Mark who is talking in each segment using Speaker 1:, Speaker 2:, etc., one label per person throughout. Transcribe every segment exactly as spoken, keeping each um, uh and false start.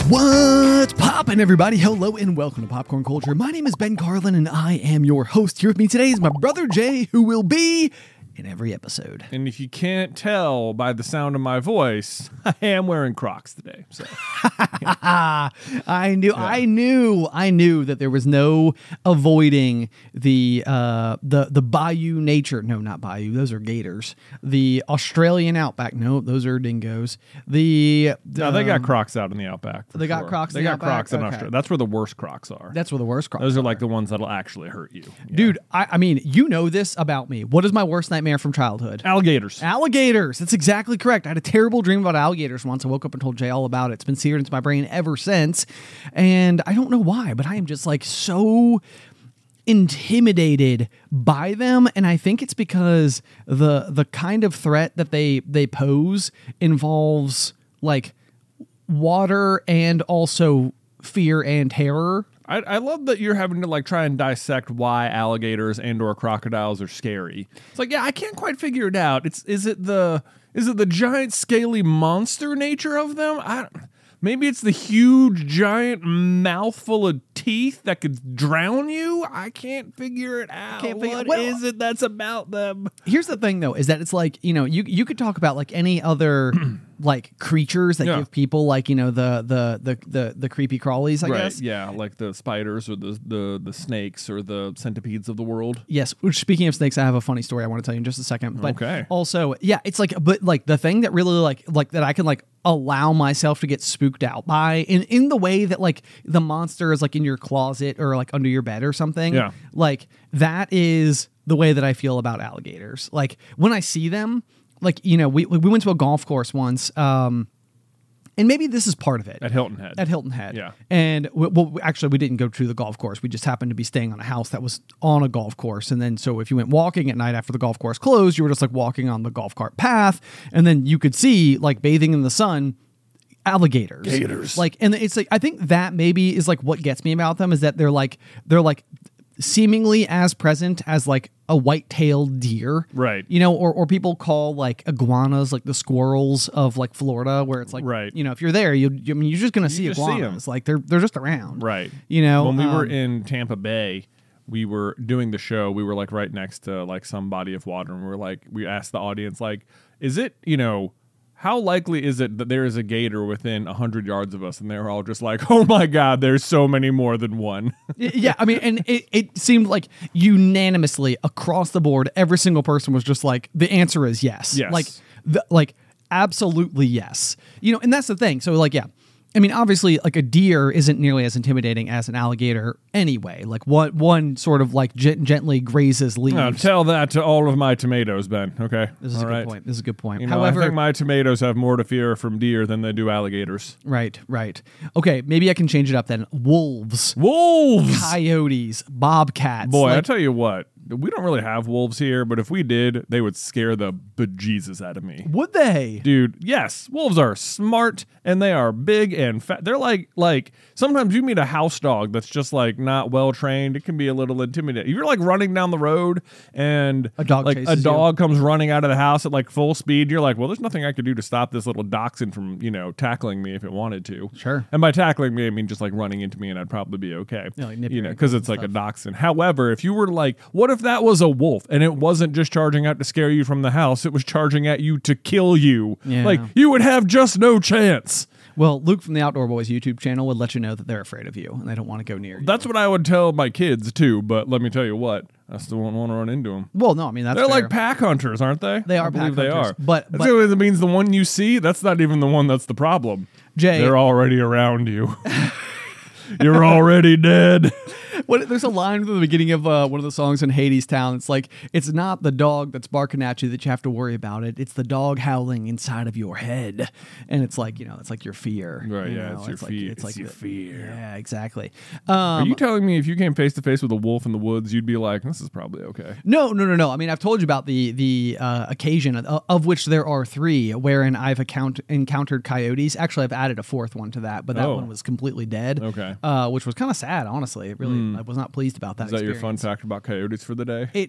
Speaker 1: What's poppin', everybody? Hello and welcome to Popcorn Culture. My name is Ben Carlin and I am your host. Here with me today is my brother Jay, who will be in every episode.
Speaker 2: And if you can't tell by the sound of my voice, I am wearing Crocs today. So
Speaker 1: I knew, yeah. I knew, I knew that there was no avoiding the uh, the the Bayou nature. No, not Bayou. Those are gators. The Australian outback. No, those are dingoes. The
Speaker 2: no, they got Crocs out in the outback.
Speaker 1: They
Speaker 2: sure.
Speaker 1: got Crocs.
Speaker 2: They
Speaker 1: in the
Speaker 2: got
Speaker 1: outback?
Speaker 2: Crocs in
Speaker 1: okay.
Speaker 2: Australia. That's where the worst Crocs are.
Speaker 1: That's where the worst Crocs.
Speaker 2: Those are
Speaker 1: are
Speaker 2: like the ones that'll actually hurt you, yeah.
Speaker 1: dude. I, I mean, you know this about me. What is my worst nightmare from childhood?
Speaker 2: Alligators.
Speaker 1: Alligators. That's exactly correct. I had a terrible dream about alligators once. I woke up and told Jay all about it. It's been seared into my brain ever since. And I don't know why, but I am just like so intimidated by them. And I think it's because the the kind of threat that they they pose involves like water and also fear and terror.
Speaker 2: I, I love that you're having to like try and dissect why alligators and or crocodiles are scary. It's like, yeah, I can't quite figure it out. It's is it the is it the giant scaly monster nature of them? I don't, maybe it's the huge giant mouthful of teeth that could drown you. I can't figure it out.
Speaker 1: Can't figure,
Speaker 2: what
Speaker 1: well,
Speaker 2: is it that's about them?
Speaker 1: Here's the thing, though, is that it's like, you know, you you could talk about like any other like creatures that
Speaker 2: yeah.
Speaker 1: give people like, you know, the the the the, the creepy crawlies, I
Speaker 2: right,
Speaker 1: guess.
Speaker 2: Yeah, like the spiders or the, the the snakes or the centipedes of the world.
Speaker 1: Yes. Which, speaking of snakes, I have a funny story I want to tell you in just a second. But
Speaker 2: okay.
Speaker 1: also, yeah, it's like, but like the thing that really like like that I can like allow myself to get spooked out by in in the way that like the monster is like in your closet or like under your bed or something.
Speaker 2: Yeah.
Speaker 1: Like that is the way that I feel about alligators. Like when I see them, like, you know, we we went to a golf course once, um, and maybe this is part of it.
Speaker 2: At Hilton Head.
Speaker 1: At Hilton Head.
Speaker 2: Yeah.
Speaker 1: And, we, well, actually, we didn't go to the golf course. We just happened to be staying on a house that was on a golf course. And then, so if you went walking at night after the golf course closed, you were just like walking on the golf cart path. And then you could see, like, bathing in the sun, alligators.
Speaker 2: Gators.
Speaker 1: Like, and it's like, I think that maybe is like what gets me about them is that they're like, they're like seemingly as present as like a white-tailed deer,
Speaker 2: right?
Speaker 1: You know, or or people call like iguanas like the squirrels of like Florida, where it's like,
Speaker 2: right.
Speaker 1: You know, if you're there, you, you I mean, you're just gonna see
Speaker 2: just
Speaker 1: iguanas,
Speaker 2: see
Speaker 1: like they're they're just around,
Speaker 2: right?
Speaker 1: You know,
Speaker 2: when we
Speaker 1: um,
Speaker 2: were in Tampa Bay, we were doing the show. We were like right next to like some body of water, and we were like, we asked the audience, like, is it, you know, how likely is it that there is a gator within one hundred yards of us? And they were all just like, oh my God, there's so many more than one.
Speaker 1: Yeah, I mean, and it, it seemed like unanimously across the board, every single person was just like, the answer is yes.
Speaker 2: Yes.
Speaker 1: Like, the, like absolutely yes. You know, and that's the thing. So like, yeah. I mean, obviously, like a deer isn't nearly as intimidating as an alligator anyway. Like one, one sort of like gent- gently grazes leaves.
Speaker 2: Now, tell that to all of my tomatoes, Ben. Okay,
Speaker 1: This is
Speaker 2: all
Speaker 1: a good
Speaker 2: right.
Speaker 1: point. This is a good point.
Speaker 2: You know,
Speaker 1: However,
Speaker 2: I think my tomatoes have more to fear from deer than they do alligators.
Speaker 1: right, right. Okay, maybe I can change it up then. Wolves,
Speaker 2: Wolves,
Speaker 1: coyotes, bobcats.
Speaker 2: boy,
Speaker 1: like,
Speaker 2: I tell you what. We don't really have wolves here, but if we did, they would scare the bejesus out of me.
Speaker 1: would they?
Speaker 2: Dude, yes. Wolves are smart and they are big and fat. They're like, like sometimes you meet a house dog that's just like not well trained. It can be a little intimidating. If you're like running down the road and
Speaker 1: A dog
Speaker 2: like a
Speaker 1: chases
Speaker 2: dog comes running out of the house at like full speed, you're like, well, there's nothing I could do to stop this little dachshund from, you know, tackling me if it wanted to.
Speaker 1: Sure.
Speaker 2: And by tackling me, I mean just like running into me and I'd probably be okay.
Speaker 1: Yeah, like nip
Speaker 2: you
Speaker 1: your
Speaker 2: know,
Speaker 1: ankles
Speaker 2: because it's
Speaker 1: and
Speaker 2: like a
Speaker 1: stuff.
Speaker 2: dachshund. However, if you were like, what if that was a wolf and it wasn't just charging out to scare you from the house, it was charging at you to kill you.
Speaker 1: Yeah.
Speaker 2: Like you would have just no chance.
Speaker 1: Well, Luke from the Outdoor Boys YouTube channel would let you know that they're afraid of you and they don't want to go near you.
Speaker 2: That's what I would tell my kids too, but let me tell you what, I still won't want to run into them.
Speaker 1: Well, no, I mean, that's
Speaker 2: They're
Speaker 1: fair.
Speaker 2: like pack hunters, aren't they?
Speaker 1: They are
Speaker 2: I believe
Speaker 1: pack
Speaker 2: they
Speaker 1: hunters,
Speaker 2: are.
Speaker 1: but-
Speaker 2: That's
Speaker 1: but-
Speaker 2: the only that means the one you see, that's not even the one that's the problem.
Speaker 1: Jay.
Speaker 2: They're already around you. You're already dead.
Speaker 1: What, there's a line from the beginning of uh, one of the songs in Hades Town. It's like, it's not the dog that's barking at you that you have to worry about it. It's the dog howling inside of your head. And it's like, you know, it's like your fear.
Speaker 2: Right,
Speaker 1: you
Speaker 2: yeah,
Speaker 1: know?
Speaker 2: it's your
Speaker 1: like,
Speaker 2: fear.
Speaker 1: It's
Speaker 2: It's
Speaker 1: like
Speaker 2: your
Speaker 1: the-
Speaker 2: fear.
Speaker 1: Yeah, exactly.
Speaker 2: Are
Speaker 1: Um,
Speaker 2: you telling me if you came face to face with a wolf in the woods, you'd be like, this is probably okay?
Speaker 1: no, no, no, no. I mean, I've told you about the the uh, occasion, of, of which there are three, wherein I've account- encountered coyotes. Actually, I've added a fourth one to that, but that
Speaker 2: Oh.
Speaker 1: one was completely dead.
Speaker 2: Okay.
Speaker 1: Uh, which was kind of sad, honestly. It really, I was not pleased about that
Speaker 2: Is that your fun
Speaker 1: experience.
Speaker 2: fact about coyotes for the day?
Speaker 1: It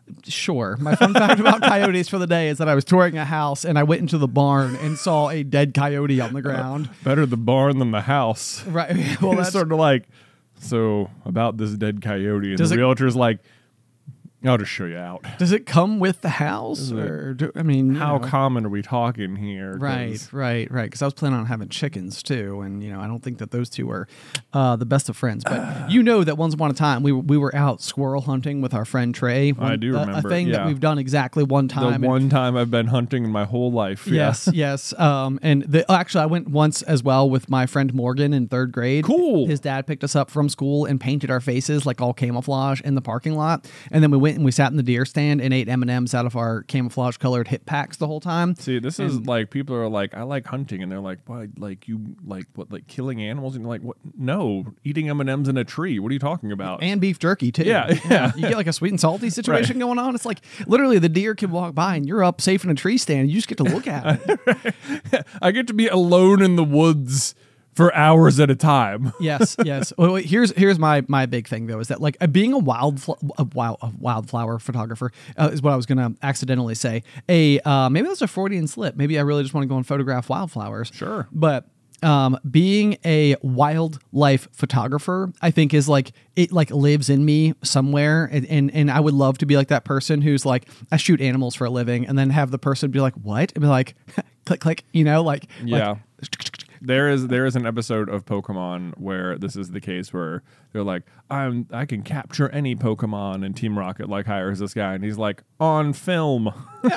Speaker 1: Sure. My fun fact about coyotes for the day is that I was touring a house and I went into the barn and saw a dead coyote on the ground.
Speaker 2: Better the barn than the house.
Speaker 1: Right. Well,
Speaker 2: It's
Speaker 1: that's
Speaker 2: sort of like, so about this dead coyote, and
Speaker 1: Does
Speaker 2: the
Speaker 1: it-
Speaker 2: realtor's like, I'll just show you out.
Speaker 1: Does it come with the house,
Speaker 2: it-
Speaker 1: or do, I mean, you
Speaker 2: How
Speaker 1: know.
Speaker 2: common are we talking here? 'Cause-
Speaker 1: Right, right, right. Because I was planning on having chickens too, and you know, I don't think that those two are uh, the best of friends. But you know that once upon a time we were, we were out squirrel hunting with our friend Trey. One,
Speaker 2: do
Speaker 1: a-
Speaker 2: remember,
Speaker 1: a thing that
Speaker 2: yeah.
Speaker 1: we've done exactly one
Speaker 2: The
Speaker 1: time. and-
Speaker 2: one time I've been hunting in my whole life. Yeah.
Speaker 1: Yes, yes. Um, and the, actually, I went once as well with my friend Morgan in third grade.
Speaker 2: Cool.
Speaker 1: His dad picked us up from school and painted our faces like all camouflage in the parking lot, and then we went and we sat in the deer stand and ate M and M's out of our camouflage colored hip packs the whole time.
Speaker 2: See, this is like people are like, I like hunting, and they're like, why? Like you like what? Like killing animals? And you're like, what? No, eating M and M's in a tree. What are you talking about?
Speaker 1: And beef jerky too.
Speaker 2: Yeah, yeah.
Speaker 1: You get like a sweet and salty situation going on. It's like literally the deer can walk by and you're up safe in a tree stand. You just get to look at it.
Speaker 2: I get to be alone in the woods for hours at a time.
Speaker 1: Yes, yes. Well, wait, here's here's my my big thing though is that like uh, being a wild fl- a wild a wildflower photographer uh, is what I was gonna accidentally say. A uh, maybe that's a Freudian slip. Maybe I really just want to go and photograph wildflowers.
Speaker 2: Sure.
Speaker 1: But um, being a wildlife photographer, I think is like it like lives in me somewhere, and, and and I would love to be like that person who's like I shoot animals for a living, and then have the person be like what, and be like click click, you know, like
Speaker 2: Yeah.
Speaker 1: like,
Speaker 2: There is there is an episode of Pokemon where this is the case where they're like, I'm I can capture any Pokemon, and Team Rocket like hires this guy, and he's like, on film.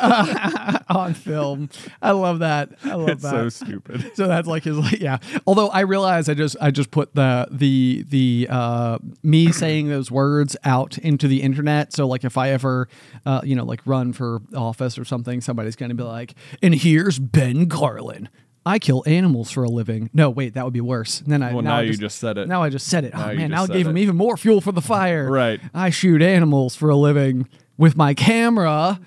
Speaker 1: on film. I love that. I love
Speaker 2: It's
Speaker 1: that.
Speaker 2: so stupid.
Speaker 1: So that's like his like yeah. Although I realize I just I just put the the the uh me saying those words out into the internet. So like if I ever uh you know like run for office or something, somebody's gonna be like, and here's Ben Carlin. I kill animals for a living. No, wait, that would be worse. And then I
Speaker 2: Well,
Speaker 1: now,
Speaker 2: now
Speaker 1: I
Speaker 2: you
Speaker 1: just,
Speaker 2: just said it.
Speaker 1: Now I just said it.
Speaker 2: Now
Speaker 1: Oh
Speaker 2: you
Speaker 1: man,
Speaker 2: just
Speaker 1: now I
Speaker 2: said
Speaker 1: gave him
Speaker 2: it.
Speaker 1: even more fuel for the fire.
Speaker 2: Right.
Speaker 1: I shoot animals for a living with my camera.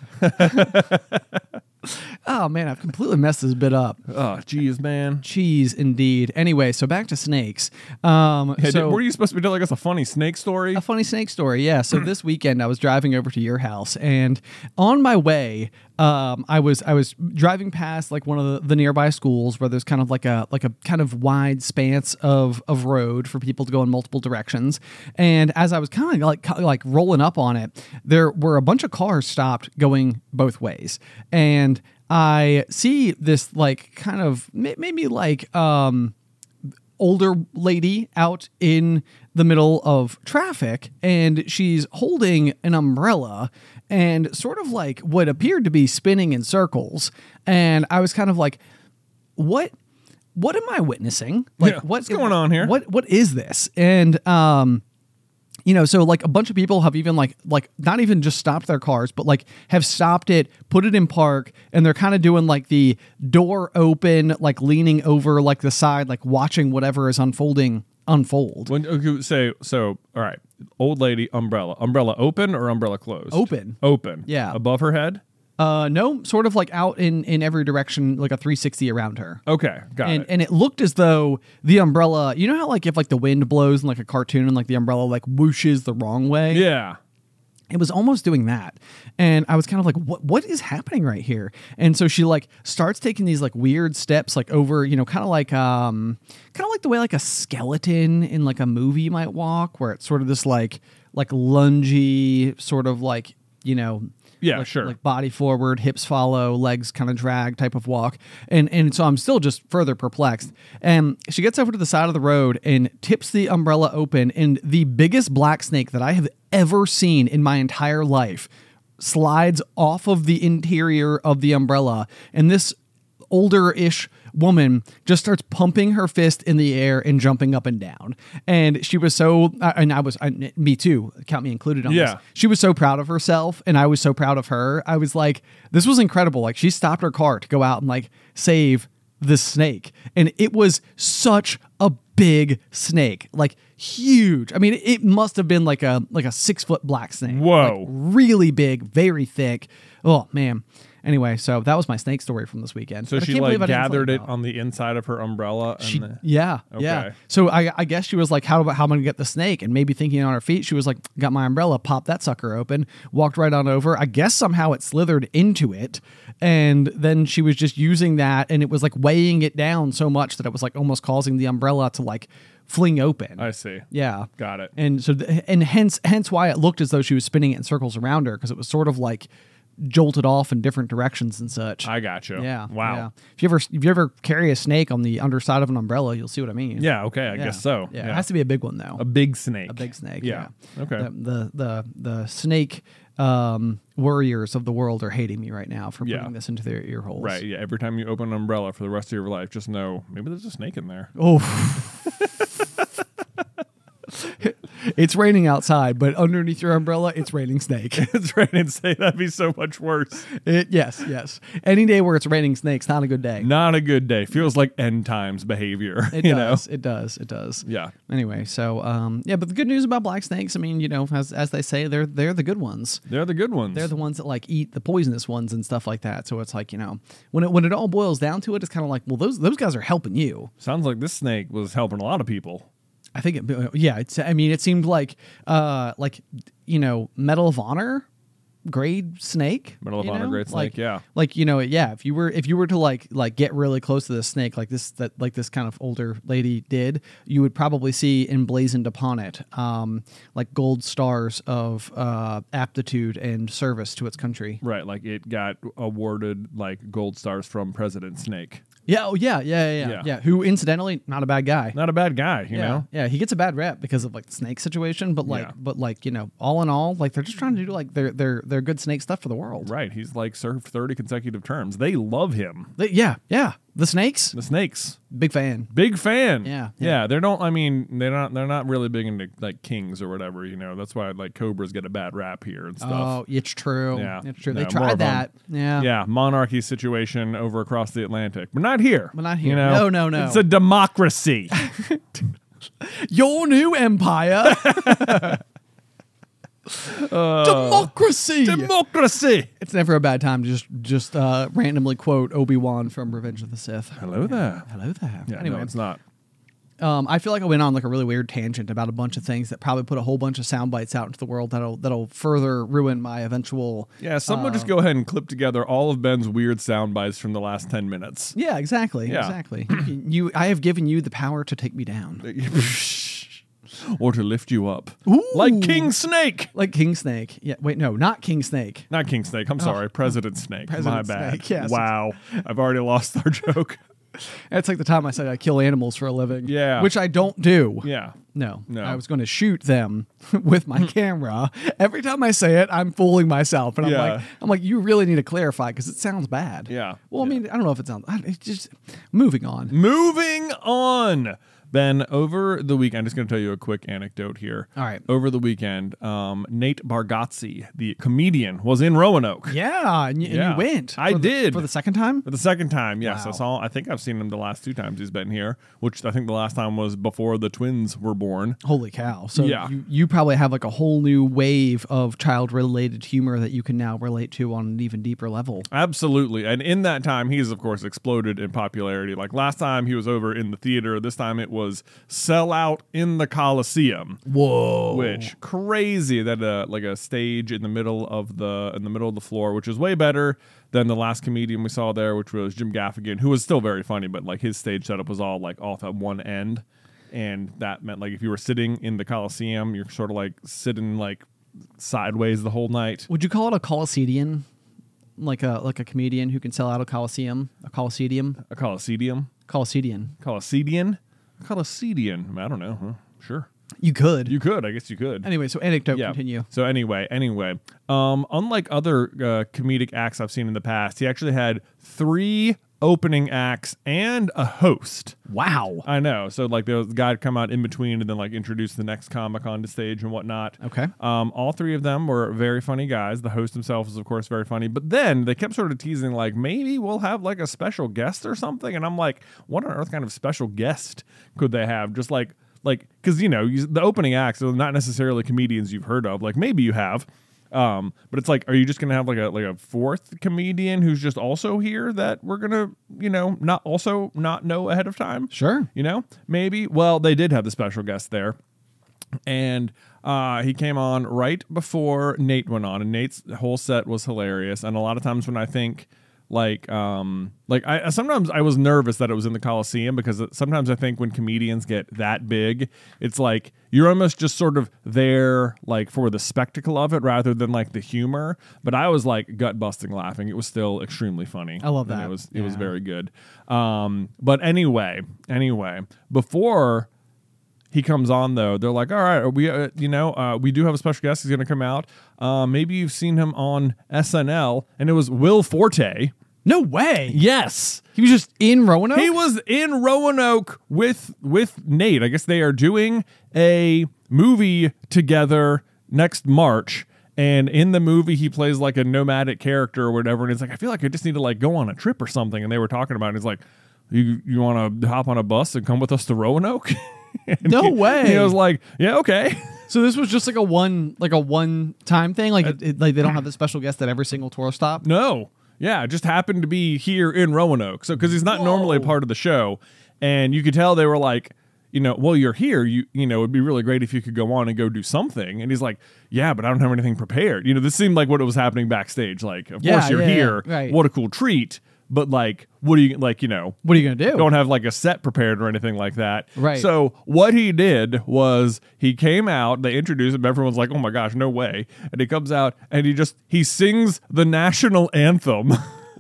Speaker 1: Oh man, I've completely messed this bit up.
Speaker 2: Oh, geez, man.
Speaker 1: Cheese indeed. Anyway, so back to snakes. Um,
Speaker 2: Hey,
Speaker 1: so
Speaker 2: did- were you supposed to be telling us a funny snake story?
Speaker 1: a funny snake story, yeah. So this weekend I was driving over to your house, and on my way, um, I was I was driving past like one of the, the nearby schools where there's kind of like a like a kind of wide stance of of road for people to go in multiple directions. And as I was kind of like like rolling up on it, there were a bunch of cars stopped going both ways, and I see this like kind of may- maybe like um older lady out in the middle of traffic, and she's holding an umbrella and sort of like what appeared to be spinning in circles. And I was kind of like, what what am I witnessing? Like
Speaker 2: Yeah,
Speaker 1: what-
Speaker 2: what's going on here?
Speaker 1: What what is this? And um you know, so like a bunch of people have even like like not even just stopped their cars, but like have stopped it, put it in park, and they're kind of doing like the door open, like leaning over like the side, like watching whatever is unfolding unfold.
Speaker 2: When okay, say so, all right. Old lady, umbrella, umbrella open or umbrella closed?
Speaker 1: Open.
Speaker 2: Open.
Speaker 1: Yeah.
Speaker 2: Above her head.
Speaker 1: Uh, no, sort of like out in in every direction, like a three sixty around her.
Speaker 2: Okay, got
Speaker 1: And
Speaker 2: it.
Speaker 1: and it looked as though the umbrella, you know how like if like the wind blows in like a cartoon and like the umbrella like whooshes the wrong way?
Speaker 2: Yeah.
Speaker 1: It was almost doing that. And I was kind of like, what what is happening right here? And so she like starts taking these like weird steps like over, you know, kind of like um kind of like the way like a skeleton in like a movie might walk, where it's sort of this like like lungy sort of like, you know,
Speaker 2: Yeah,
Speaker 1: like,
Speaker 2: sure.
Speaker 1: like body forward, hips follow, legs kind of drag type of walk. And and so I'm still just further perplexed. And she gets over to the side of the road and tips the umbrella open, and the biggest black snake that I have ever seen in my entire life slides off of the interior of the umbrella. And this older-ish woman just starts pumping her fist in the air and jumping up and down. And she was so, uh, and I was, I, me too, count me included on
Speaker 2: Yeah.
Speaker 1: this. She was so proud of herself, and I was so proud of her. I was like, this was incredible. Like, she stopped her car to go out and like save this snake. And it was such a big snake, like huge. I mean, it must have been like a, like a six foot black snake.
Speaker 2: Whoa.
Speaker 1: Like, really big, very thick. Oh man. Anyway, so that was my snake story from this weekend.
Speaker 2: So
Speaker 1: But I
Speaker 2: she
Speaker 1: can't believe
Speaker 2: like
Speaker 1: I didn't tell
Speaker 2: gathered
Speaker 1: you
Speaker 2: it
Speaker 1: about
Speaker 2: on the inside of her umbrella. And
Speaker 1: She,
Speaker 2: the-
Speaker 1: yeah,
Speaker 2: Okay.
Speaker 1: yeah. So I, I guess she was like, how about how am I gonna get the snake? And maybe thinking on her feet, she was like, got my umbrella, popped that sucker open, walked right on over. I guess somehow it slithered into it, and then she was just using that, and it was like weighing it down so much that it was like almost causing the umbrella to like fling open.
Speaker 2: I see.
Speaker 1: Yeah.
Speaker 2: Got it.
Speaker 1: And so, th- and hence, hence why it looked as though she was spinning it in circles around her, because it was sort of like jolted off in different directions and such.
Speaker 2: I got you.
Speaker 1: Yeah.
Speaker 2: Wow.
Speaker 1: Yeah. If you ever, if you ever carry a snake on the underside of an umbrella, you'll see what I mean.
Speaker 2: Yeah. Okay. I
Speaker 1: Yeah.
Speaker 2: guess so.
Speaker 1: Yeah. It has to be a big one though.
Speaker 2: a big snake.
Speaker 1: A big snake.
Speaker 2: Yeah.
Speaker 1: Yeah.
Speaker 2: Okay.
Speaker 1: The, the the the snake um, warriors of the world are hating me right now for
Speaker 2: Yeah.
Speaker 1: putting this into their ear holes.
Speaker 2: Right. Yeah. Every time you open an umbrella for the rest of your life, just know maybe there's a snake in there.
Speaker 1: Oh. It's raining outside, but underneath your umbrella, it's raining snake.
Speaker 2: It's raining snake. That'd be so much worse.
Speaker 1: It, yes, yes. Any day where it's raining snakes, not a good day.
Speaker 2: Not a good day. Feels like end times behavior.
Speaker 1: It
Speaker 2: you
Speaker 1: does. It does. It does.
Speaker 2: know. Yeah.
Speaker 1: Anyway, so um, yeah, but the good news about black snakes, I mean, you know, as as they say, they're they're the good ones.
Speaker 2: They're the good ones.
Speaker 1: They're the ones that like eat the poisonous ones and stuff like that. So it's like, you know, when it when it all boils down to it, it's kind of like, well, those those guys are helping you.
Speaker 2: Sounds like this snake was helping a lot of people.
Speaker 1: I think it, yeah, it's, I mean, it seemed like, uh, like, you know, Medal of Honor grade snake.
Speaker 2: Medal of
Speaker 1: you
Speaker 2: Honor
Speaker 1: know?
Speaker 2: grade
Speaker 1: Like-
Speaker 2: snake, yeah.
Speaker 1: Like, you know, yeah, if you were, if you were to like, like get really close to this snake, like this, that, like this kind of older lady did, you would probably see emblazoned upon it, um, like gold stars of, uh, aptitude and service to its country.
Speaker 2: Right. Like it got awarded like gold stars from President Snake.
Speaker 1: Yeah. Oh yeah. Yeah. Yeah. Yeah.
Speaker 2: Yeah.
Speaker 1: yeah. Who incidentally, not a bad guy.
Speaker 2: Not a bad guy, you
Speaker 1: yeah,
Speaker 2: know?
Speaker 1: yeah, he gets a bad rep because of like the snake situation, but like,
Speaker 2: Yeah.
Speaker 1: but like, you know, all in all, like they're just trying to do like their their their good snake stuff for the world.
Speaker 2: Right. He's like served thirty consecutive terms. They love him.
Speaker 1: They- yeah, yeah. The snakes,
Speaker 2: The snakes.
Speaker 1: big fan.
Speaker 2: Big fan.
Speaker 1: Yeah,
Speaker 2: yeah.
Speaker 1: yeah.
Speaker 2: They don't I mean, they're not they're not really big into like kings or whatever, you know. That's why like cobras get a bad rap here and stuff.
Speaker 1: Oh, it's true.
Speaker 2: Yeah.
Speaker 1: it's true.
Speaker 2: No,
Speaker 1: They
Speaker 2: more
Speaker 1: tried
Speaker 2: of 'em.
Speaker 1: that. Yeah,
Speaker 2: Yeah, monarchy situation over across the Atlantic. But not here.
Speaker 1: But not here.
Speaker 2: You know?
Speaker 1: No, no, no.
Speaker 2: It's a democracy.
Speaker 1: Your new empire, democracy.
Speaker 2: democracy.
Speaker 1: It's never a bad time to just just uh, randomly quote Obi-Wan from Revenge of the Sith.
Speaker 2: Hello there.
Speaker 1: Hello there.
Speaker 2: Yeah,
Speaker 1: anyway,
Speaker 2: no, it's not.
Speaker 1: Um, I feel like I went on like a really weird tangent about a bunch of things that probably put a whole bunch of sound bites out into the world that'll that'll further ruin my eventual.
Speaker 2: Yeah, someone
Speaker 1: Uh,
Speaker 2: just go ahead and clip together all of Ben's weird sound bites from the last ten minutes.
Speaker 1: Yeah, exactly,
Speaker 2: Yeah.
Speaker 1: exactly. you, you, I have given you the power to take me down,
Speaker 2: Or to lift you up.
Speaker 1: Ooh.
Speaker 2: Like King Snake.
Speaker 1: like King Snake. Yeah, wait, no, not King Snake.
Speaker 2: Not King Snake. I'm sorry. President Snake.
Speaker 1: Oh. President
Speaker 2: My bad.
Speaker 1: Snake, yes.
Speaker 2: Wow. I've already lost our joke.
Speaker 1: It's like the time I said I kill animals for a living.
Speaker 2: Yeah.
Speaker 1: which I don't do.
Speaker 2: Yeah.
Speaker 1: No,
Speaker 2: No.
Speaker 1: I was going to shoot them with my camera. Every time I say it, I'm fooling myself, and I'm
Speaker 2: Yeah.
Speaker 1: like, I'm like, you really need to clarify because it sounds bad.
Speaker 2: Yeah.
Speaker 1: Well, I
Speaker 2: Yeah.
Speaker 1: mean, I don't know if it sounds. I- It's just moving on.
Speaker 2: Moving on. Ben, over the weekend, I'm just going to tell you a quick anecdote here.
Speaker 1: All right.
Speaker 2: Over the weekend, um, Nate Bargatze, the comedian, was in Roanoke.
Speaker 1: Yeah, and, y- and
Speaker 2: Yeah.
Speaker 1: you went.
Speaker 2: I
Speaker 1: for the-
Speaker 2: did.
Speaker 1: for the second time.
Speaker 2: For the second time, yes. I
Speaker 1: Wow.
Speaker 2: saw. I think I've seen him the last two times he's been here, which I think the last time was before the twins were born.
Speaker 1: Holy cow! So
Speaker 2: Yeah.
Speaker 1: you, you probably have like a whole new wave of child-related humor that you can now relate to on an even deeper level.
Speaker 2: Absolutely. And in that time, he's, of course, exploded in popularity. Like last time he was over in the theater. This time it was sell out in the Coliseum.
Speaker 1: Whoa!
Speaker 2: Which crazy that uh, like a stage in the middle of the in the middle of the floor, which is way better than the last comedian we saw there, which was Jim Gaffigan, who was still very funny, but like his stage setup was all like off at one end. And that meant like if you were sitting in the Coliseum, you're sort of like sitting like sideways the whole night.
Speaker 1: Would you call it a Coliseum? Like a like a comedian who can sell out a Coliseum, a Coliseum,
Speaker 2: A Coliseum?
Speaker 1: Coliseum.
Speaker 2: Coliseum? Coliseum. I don't know. Huh? Sure.
Speaker 1: You could.
Speaker 2: You could. I guess you could.
Speaker 1: anyway, so anecdote.
Speaker 2: Yeah.
Speaker 1: Continue.
Speaker 2: So anyway, anyway, um, unlike other uh, comedic acts I've seen in the past, he actually had three opening acts and a host.
Speaker 1: Wow.
Speaker 2: I know. So like the guy would come out in between and then like introduce the next comic onto stage and whatnot.
Speaker 1: Okay.
Speaker 2: Um, all three of them were very funny guys. The host himself is of course very funny. But then they kept sort of teasing like maybe we'll have like a special guest or something. And I'm like, what on earth kind of special guest could they have? Just like like because you know you, the opening acts are not necessarily comedians you've heard of. Like maybe you have. Um, but it's like, are you just gonna have like a like a fourth comedian who's just also here that we're gonna, you know, not also not know ahead of time?
Speaker 1: Sure.
Speaker 2: You know, maybe. Well, they did have the special guest there, and uh, he came on right before Nate went on, and Nate's whole set was hilarious. And a lot of times when I think like, um, like I sometimes I was nervous that it was in the Coliseum, because sometimes I think when comedians get that big, it's like you're almost just sort of there like for the spectacle of it rather than like the humor. But I was like gut busting laughing. It was still extremely funny.
Speaker 1: I love that.
Speaker 2: And it was it
Speaker 1: Yeah.
Speaker 2: was very good. Um, but anyway, anyway, before he comes on, though, they're like, all right, are we, uh, you know, uh, we do have a special guest. He's going to come out. Uh, maybe you've seen him on S N L, and it was Will Forte.
Speaker 1: No way.
Speaker 2: Yes.
Speaker 1: He was just in Roanoke?
Speaker 2: He was in Roanoke with with Nate. I guess they are doing a movie together next March. And in the movie, he plays like a nomadic character or whatever. And it's like, I feel like I just need to like go on a trip or something. And they were talking about it. And it's like, you you want to hop on a bus and come with us to Roanoke?
Speaker 1: No
Speaker 2: he,
Speaker 1: way.
Speaker 2: He was like, yeah, okay.
Speaker 1: So this was just like a one like a one time thing? Like, it, it- like they don't have the special guest at every single tour stop?
Speaker 2: No. Yeah, it just happened to be here in Roanoke. So because he's not
Speaker 1: Whoa.
Speaker 2: normally a part of the show. And you could tell they were like, you know, well, you're here. You you know, it'd be really great if you could go on and go do something. And he's like, yeah, but I don't have anything prepared. You know, this seemed like what was happening backstage. Like, of
Speaker 1: Yeah,
Speaker 2: course you're
Speaker 1: yeah,
Speaker 2: here.
Speaker 1: yeah, right.
Speaker 2: What a cool treat. But like, what do you like, you know,
Speaker 1: What are you going to do?
Speaker 2: don't have like a set prepared or anything like that.
Speaker 1: Right.
Speaker 2: So what he did was he came out, they introduced him, everyone's like, oh my gosh, no way. And he comes out and he just, he sings the national anthem.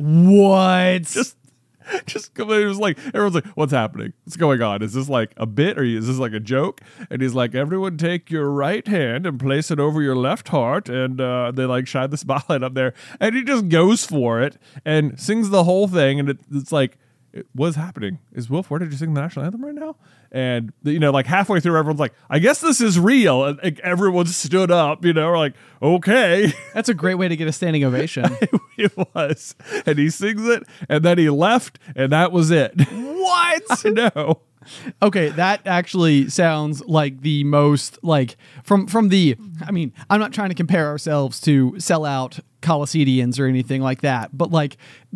Speaker 1: What?
Speaker 2: just just come in, it was like everyone's like, what's happening? What's going on? Is this like a bit or is this like a joke? And he's like, everyone take your right hand and place it over your left heart, and uh, they like shine the spotlight up there, and he just goes for it and sings the whole thing, and it, it's like, what's happening? Is Will Forte just singing the national anthem right now? And you know, like halfway through, everyone's like, I guess this is real, and like, everyone stood up, you know, we're like, okay.
Speaker 1: That's a great way to get a standing ovation.
Speaker 2: It was, and he sings it, and then he left, and that was it.
Speaker 1: What?
Speaker 2: I know.
Speaker 1: Okay, that actually sounds like the most like from from the I mean, I'm not trying to compare ourselves to sellout Coliseans or anything like that, but like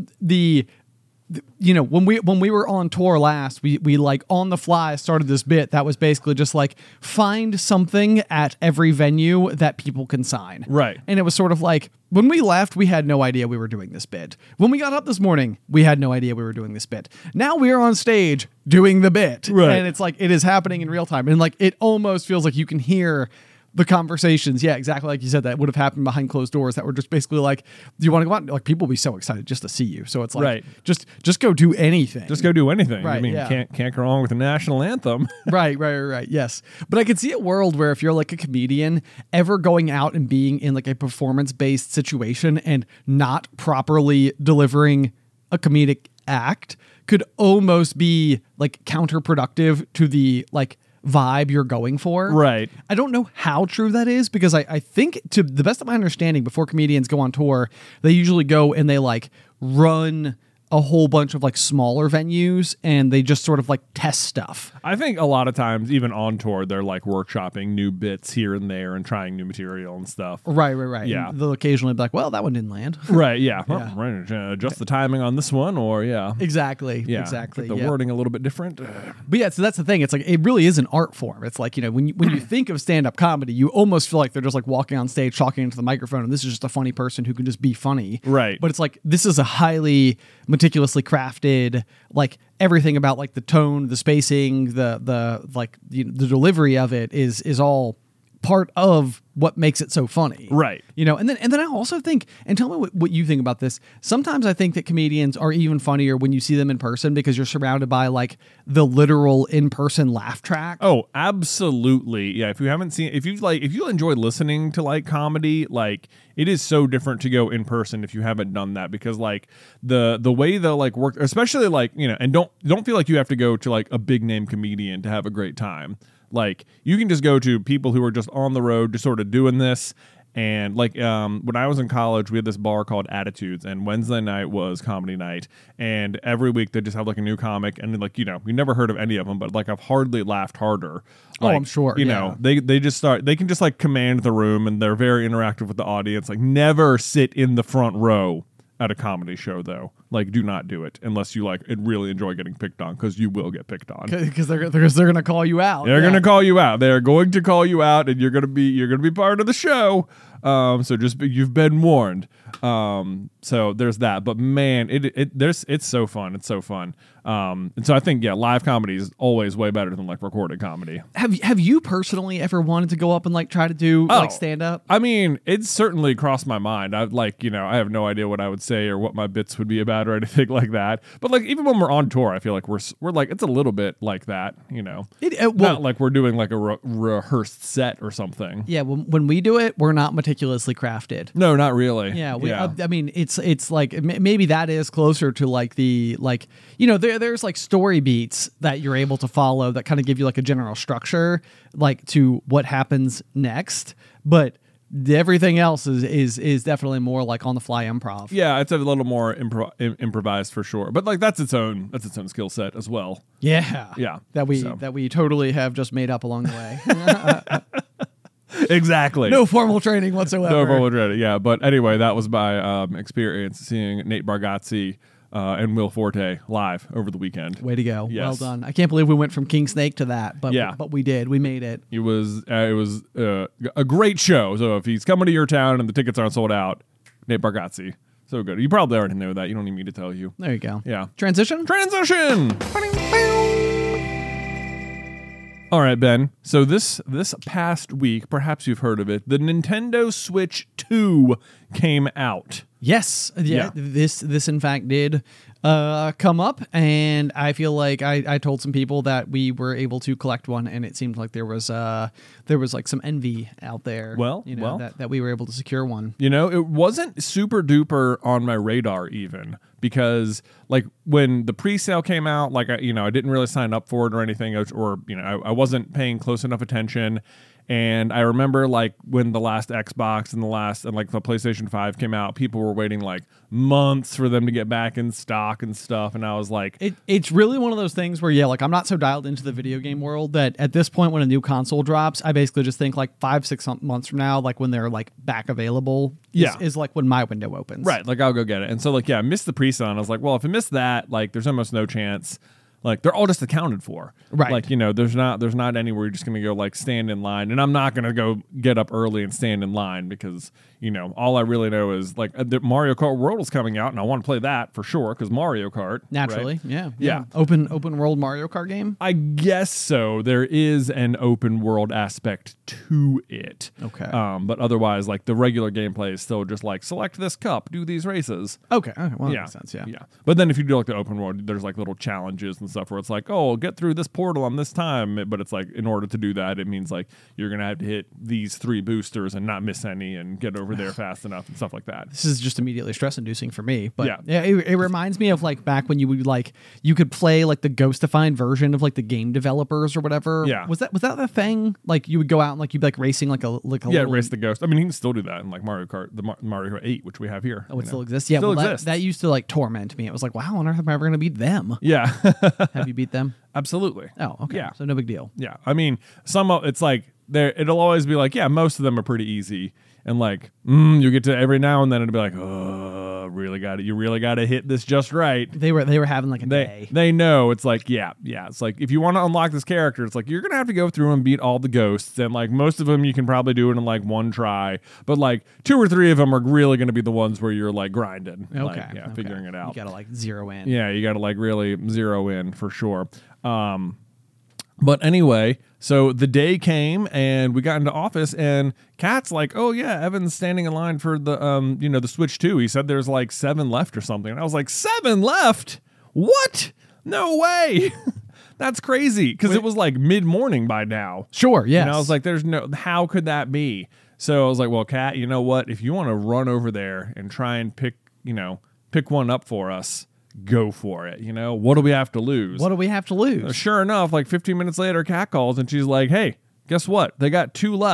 Speaker 1: the you know, when we when we were on tour last, we we like on the fly started this bit that was basically just like find something at every venue that people can sign.
Speaker 2: Right.
Speaker 1: And it was sort of like when we left, we had no idea we were doing this bit. When we got up this morning, we had no idea we were doing this bit. Now we are on stage doing the bit.
Speaker 2: Right.
Speaker 1: And it's like it is happening in real time. And like it almost feels like you can hear the conversations, yeah, exactly like you said, that would have happened behind closed doors that were just basically like, do you want to go out? Like people will be so excited just to see you. So it's like,
Speaker 2: Right.
Speaker 1: just just go do anything.
Speaker 2: Just go do anything. I
Speaker 1: Right,
Speaker 2: mean,
Speaker 1: yeah.
Speaker 2: can't can't go wrong with the national anthem.
Speaker 1: right, right, right, right. Yes. But I could see a world where if you're like a comedian ever going out and being in like a performance based situation and not properly delivering a comedic act could almost be like counterproductive to the like vibe you're going for.
Speaker 2: Right.
Speaker 1: I don't know how true that is because I, I think to the best of my understanding, before comedians go on tour, they usually go and they like run a whole bunch of like smaller venues and they just sort of like test stuff.
Speaker 2: I think a lot of times, even on tour, they're like workshopping new bits here and there and trying new material and stuff.
Speaker 1: Right, right, right.
Speaker 2: Yeah.
Speaker 1: And they'll occasionally be like, well, that one didn't land.
Speaker 2: Right. Yeah.
Speaker 1: Yeah.
Speaker 2: Oh, right, uh, adjust the timing on this one, or yeah.
Speaker 1: Exactly.
Speaker 2: Yeah,
Speaker 1: Exactly.
Speaker 2: get the
Speaker 1: yeah.
Speaker 2: wording a little bit different. Uh,
Speaker 1: But yeah, so that's the thing. It's like it really is an art form. It's like, you know, when you when you think of stand-up comedy, you almost feel like they're just like walking on stage, talking into the microphone, and this is just a funny person who can just be funny.
Speaker 2: Right.
Speaker 1: But it's like this is a highly meticulously crafted, like everything about like the tone, the spacing, the the like the, the delivery of it is is all part of what makes it so funny.
Speaker 2: Right.
Speaker 1: You know, and then and then I also think, and tell me what, what you think about this. Sometimes I think that comedians are even funnier when you see them in person because you're surrounded by like the literal in-person laugh track.
Speaker 2: Oh, absolutely. Yeah. If you haven't seen, if you like, if you enjoy listening to like comedy, like it is so different to go in person if you haven't done that, because like the the way they'll like work, especially like, you know, and don't don't feel like you have to go to like a big name comedian to have a great time. Like you can just go to people who are just on the road, just sort of doing this, And like um, when I was in college, we had this bar called Attitudes, and Wednesday night was comedy night. And every week they just have like a new comic, and like you know, you never heard of any of them, but like I've hardly laughed harder.
Speaker 1: Oh,
Speaker 2: Like,
Speaker 1: I'm sure,
Speaker 2: You
Speaker 1: yeah.
Speaker 2: know, they they just start. They can just like command the room, and they're very interactive with the audience. Like never sit in the front row at a comedy show, though. Like, do not do it unless you like it really enjoy getting picked on, because you will get picked on.
Speaker 1: Because they're because they're gonna call you out.
Speaker 2: They're
Speaker 1: Yeah.
Speaker 2: gonna call you out. They're going to call you out, and you're gonna be you're gonna be part of the show. Um, so just be, you've been warned. Um, so there's that. But man, it it there's it's so fun. It's so fun. Um, and so I think yeah, live comedy is always way better than like recorded comedy.
Speaker 1: Have you- have you personally ever wanted to go up and like try to do
Speaker 2: Oh.
Speaker 1: like stand up?
Speaker 2: I mean, it's certainly crossed my mind. I'd like, you know, I have no idea what I would say or what my bits would be about or anything like that. But like, even when we're on tour, I feel like we're s- we're like it's a little bit like that, you know.
Speaker 1: It, uh, well,
Speaker 2: Not like we're doing like a re- rehearsed set or something.
Speaker 1: yeah. When, when we do it, we're not meticulously crafted.
Speaker 2: No, not really.
Speaker 1: Yeah, we, uh, I mean, it's it's like m- maybe that is closer to like the like you know there there's like story beats that you're able to follow that kind of give you like a general structure like to what happens next, but everything else is is is definitely more like on the fly improv.
Speaker 2: Yeah, it's a little more impro- im- improvised for sure. But like that's its own that's its own skill set as well.
Speaker 1: Yeah,
Speaker 2: Yeah,
Speaker 1: That we
Speaker 2: so.
Speaker 1: that we totally have just made up along the way.
Speaker 2: Exactly.
Speaker 1: No formal training whatsoever.
Speaker 2: No formal training. Yeah, but anyway, that was my um, experience seeing Nate Bargatze uh, and Will Forte live over the weekend.
Speaker 1: Way to go.
Speaker 2: Yes.
Speaker 1: Well done. I can't believe we went from King Snake to that, but
Speaker 2: Yeah.
Speaker 1: but we did. We made it.
Speaker 2: It was uh, it was uh, a great show. So if he's coming to your town and the tickets aren't sold out, Nate Bargatze, so good. You probably already know that. You don't need me to tell you.
Speaker 1: There you go.
Speaker 2: Yeah.
Speaker 1: Transition?
Speaker 2: Transition. All right, Ben. So this this past week, perhaps you've heard of it, the Nintendo Switch two came out.
Speaker 1: Yes. Yeah,
Speaker 2: Yeah.
Speaker 1: This this in fact did uh, come up, and I feel like I, I told some people that we were able to collect one, and it seemed like there was uh there was like some envy out there.
Speaker 2: Well,
Speaker 1: you know,
Speaker 2: well.
Speaker 1: that, that we were able to secure one.
Speaker 2: You know, it wasn't super duper on my radar even, because like when the pre-sale came out, like I, you know, I didn't really sign up for it or anything, or, or you know, I, I wasn't paying close enough attention. And I remember like when the last Xbox and the last and like the PlayStation five came out, people were waiting like months for them to get back in stock and stuff. And I was like,
Speaker 1: It, it's really one of those things where, yeah, like I'm not so dialed into the video game world that at this point when a new console drops, I basically just think like five, six months from now, like when they're like back available, is,
Speaker 2: Yeah.
Speaker 1: is like when my window opens.
Speaker 2: right, like I'll go get it. And so like, yeah, I missed the pre-sale. And I was like, well, if I miss that, like there's almost no chance. Like they're all just accounted for.
Speaker 1: Right.
Speaker 2: Like, you know, there's not there's not anywhere you're just gonna go like stand in line. And I'm not gonna go get up early and stand in line because, you know, all I really know is like uh, the Mario Kart World is coming out and I want to play that for sure because Mario Kart.
Speaker 1: Naturally.
Speaker 2: right?
Speaker 1: Yeah,
Speaker 2: Yeah.
Speaker 1: Open open world Mario Kart game.
Speaker 2: I guess so. There is an open world aspect to it.
Speaker 1: Okay.
Speaker 2: Um, but otherwise, like the regular gameplay is still just like select this cup, do these races.
Speaker 1: Okay. Okay. Well, that
Speaker 2: Yeah.
Speaker 1: makes sense. Yeah.
Speaker 2: Yeah. But then if you do like the open world, there's like little challenges and stuff where it's like, oh, get through this portal on this time. But it's like, in order to do that, it means like you're going to have to hit these three boosters and not miss any and get over there fast enough and stuff like that.
Speaker 1: This is just immediately stress inducing for me. But
Speaker 2: Yeah.
Speaker 1: yeah, it, it reminds me of like back when you would like you could play like the Ghostified version of like the game developers or whatever.
Speaker 2: Yeah.
Speaker 1: Was that was that the thing? Like you would go out and like you'd be like racing like a like a
Speaker 2: Yeah,
Speaker 1: little,
Speaker 2: race the ghost. I mean, you can still do that in like Mario Kart, the Mar- Mario eight, which we have here.
Speaker 1: Oh,
Speaker 2: you
Speaker 1: it
Speaker 2: know.
Speaker 1: still exists. Yeah,
Speaker 2: Still
Speaker 1: well, that,
Speaker 2: exists.
Speaker 1: that used to like torment me. It was like, wow, on earth am I ever going to beat them?
Speaker 2: Yeah.
Speaker 1: Have you beat them?
Speaker 2: Absolutely.
Speaker 1: Oh, okay.
Speaker 2: Yeah.
Speaker 1: So no big deal.
Speaker 2: Yeah, I mean, some of it's like there. It'll always be like, yeah, most of them are pretty easy, and like, mm, you get to every now and then it'll be like, oh, really got to You really got to hit this just right.
Speaker 1: They were they were having like a
Speaker 2: They
Speaker 1: day.
Speaker 2: they know it's like, yeah, yeah. It's like if you want to unlock this character, it's like you're gonna have to go through and beat all the ghosts, and like most of them you can probably do it in like one try, but like two or three of them are really gonna be the ones where you're like grinding,
Speaker 1: Okay.
Speaker 2: like, yeah,
Speaker 1: okay.
Speaker 2: figuring it out.
Speaker 1: You got to like zero in.
Speaker 2: Yeah, you got to like really zero in for sure. Um, but anyway, so the day came and we got into office and Kat's like, oh yeah, Evan's standing in line for the, um, you know, the Switch two. He said there's like seven left or something. And I was like, seven left? What? No way. That's crazy. Cause
Speaker 1: Wait.
Speaker 2: it was like mid morning by now.
Speaker 1: Sure. Yes.
Speaker 2: And I was like, there's no, how could that be? So I was like, well, Kat, you know what? If you want to run over there and try and pick, you know, pick one up for us, go for it. You know, what do we have to lose?
Speaker 1: what do we have to lose?
Speaker 2: Sure enough, like fifteen minutes later, Kat calls and she's like, hey, guess what? They got two left.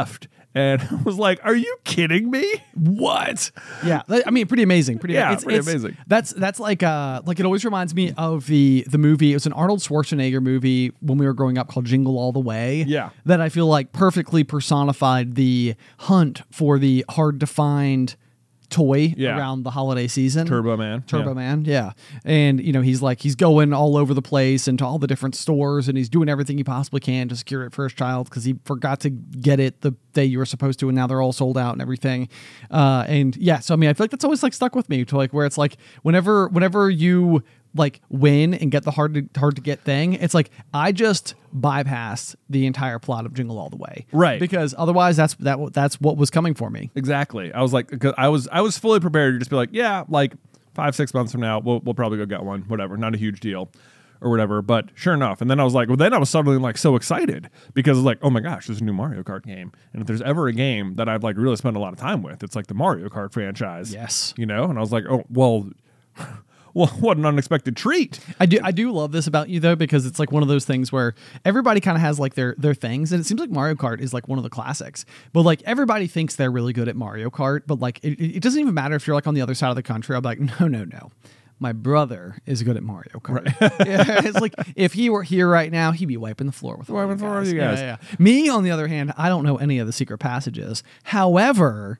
Speaker 2: And I was like, are you kidding me?
Speaker 1: What? Yeah, I mean, pretty amazing. Pretty,
Speaker 2: Yeah,
Speaker 1: it's,
Speaker 2: pretty
Speaker 1: it's,
Speaker 2: amazing.
Speaker 1: That's that's like uh like it always reminds me of the the movie. It was an Arnold Schwarzenegger movie when we were growing up called Jingle All the Way.
Speaker 2: Yeah.
Speaker 1: That I feel like perfectly personified the hunt for the hard to find toy
Speaker 2: Yeah.
Speaker 1: around the holiday season.
Speaker 2: Turbo Man.
Speaker 1: Turbo
Speaker 2: Yeah.
Speaker 1: Man, yeah. And, you know, he's like, he's going all over the place into all the different stores and he's doing everything he possibly can to secure it for his child because he forgot to get it the day you were supposed to and now they're all sold out and everything. Uh, and yeah, so I mean, I feel like that's always like stuck with me to like where it's like whenever, whenever you like win and get the hard to hard to get thing, it's like I just bypassed the entire plot of Jingle All the Way,
Speaker 2: Right.
Speaker 1: Because otherwise, that's that that's what was coming for me.
Speaker 2: Exactly. I was like, cause I was I was fully prepared to just be like, yeah, like five six months from now, we'll we'll probably go get one, whatever, not a huge deal, or whatever. But sure enough, and then I was like, well, then I was suddenly like so excited because I was like, oh my gosh, there's a new Mario Kart game, and if there's ever a game that I've like really spent a lot of time with, it's like the Mario Kart franchise.
Speaker 1: Yes.
Speaker 2: You know, and I was like, oh well. Well, what an unexpected treat.
Speaker 1: I do I do love this about you though because it's like one of those things where everybody kind of has like their their things and it seems like Mario Kart is like one of the classics. But like everybody thinks they're really good at Mario Kart, but like it, it doesn't even matter if you're like on the other side of the country. I'll be like, no, no, no. My brother is good at Mario Kart. Right. Yeah, it's like if he were here right now, he'd be wiping the floor with all
Speaker 2: Wiping
Speaker 1: you
Speaker 2: the floor
Speaker 1: guys.
Speaker 2: with you guys.
Speaker 1: Yeah, yeah. Me, on the other hand, I don't know any of the secret passages. However,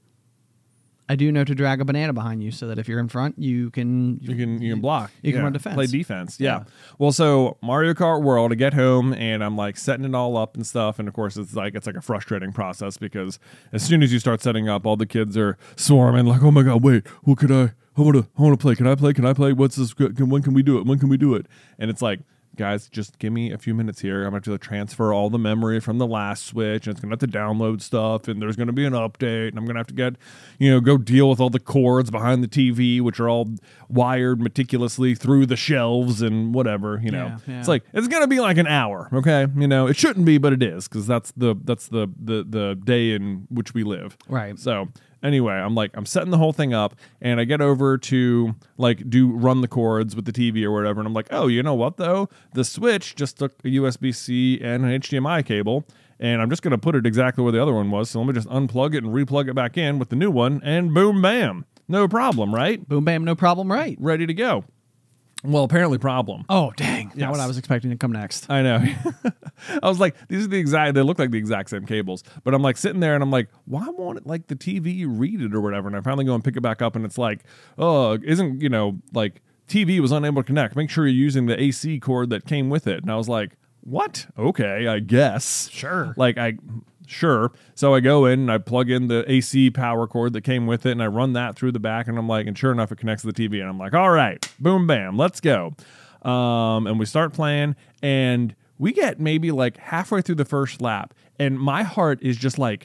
Speaker 1: I do know to drag a banana behind you so that if you're in front, you can
Speaker 2: You can you can block.
Speaker 1: You can
Speaker 2: Yeah.
Speaker 1: run defense.
Speaker 2: Play defense. Yeah.
Speaker 1: Yeah.
Speaker 2: Well, so Mario Kart World, I get home and I'm like setting it all up and stuff. And of course it's like it's like a frustrating process because as soon as you start setting up, all the kids are swarming like, oh my god, wait, what could I I wanna I wanna play. Can I play? Can I play? What's this can, when can we do it? When can we do it? And it's like, guys, just give me a few minutes here. I'm going to have to transfer all the memory from the last Switch, and it's going to have to download stuff, and there's going to be an update, and I'm going to have to get, you know, go deal with all the cords behind the T V, which are all wired meticulously through the shelves and whatever, you know.
Speaker 1: Yeah, yeah.
Speaker 2: It's like, it's going to be like an hour, okay? You know, it shouldn't be, but it is, because that's the that's the, the the day in which we live.
Speaker 1: Right.
Speaker 2: So anyway, I'm like, I'm setting the whole thing up and I get over to like do run the cords with the T V or whatever. And I'm like, oh, you know what though? The Switch just took a U S B C and an H D M I cable and I'm just going to put it exactly where the other one was. So let me just unplug it and replug it back in with the new one and boom, bam. No problem, right?
Speaker 1: Boom, bam, no problem, right?
Speaker 2: Ready to go. Well, apparently problem.
Speaker 1: Oh, dang. Not
Speaker 2: Yes.
Speaker 1: what I was expecting to come next.
Speaker 2: I know. I was like, these are the exact, they look like the exact same cables. But I'm like sitting there and I'm like, why won't it like the T V read it or whatever? And I finally go and pick it back up and it's like, oh, isn't, you know, like T V was unable to connect. Make sure you're using the A C cord that came with it. And I was like, what? Okay, I guess.
Speaker 1: Sure.
Speaker 2: Like I, sure. So I go in and I plug in the A C power cord that came with it and I run that through the back and I'm like, and sure enough, it connects to the T V and I'm like, all right, boom, bam, let's go. Um, and we start playing and we get maybe like halfway through the first lap and my heart is just like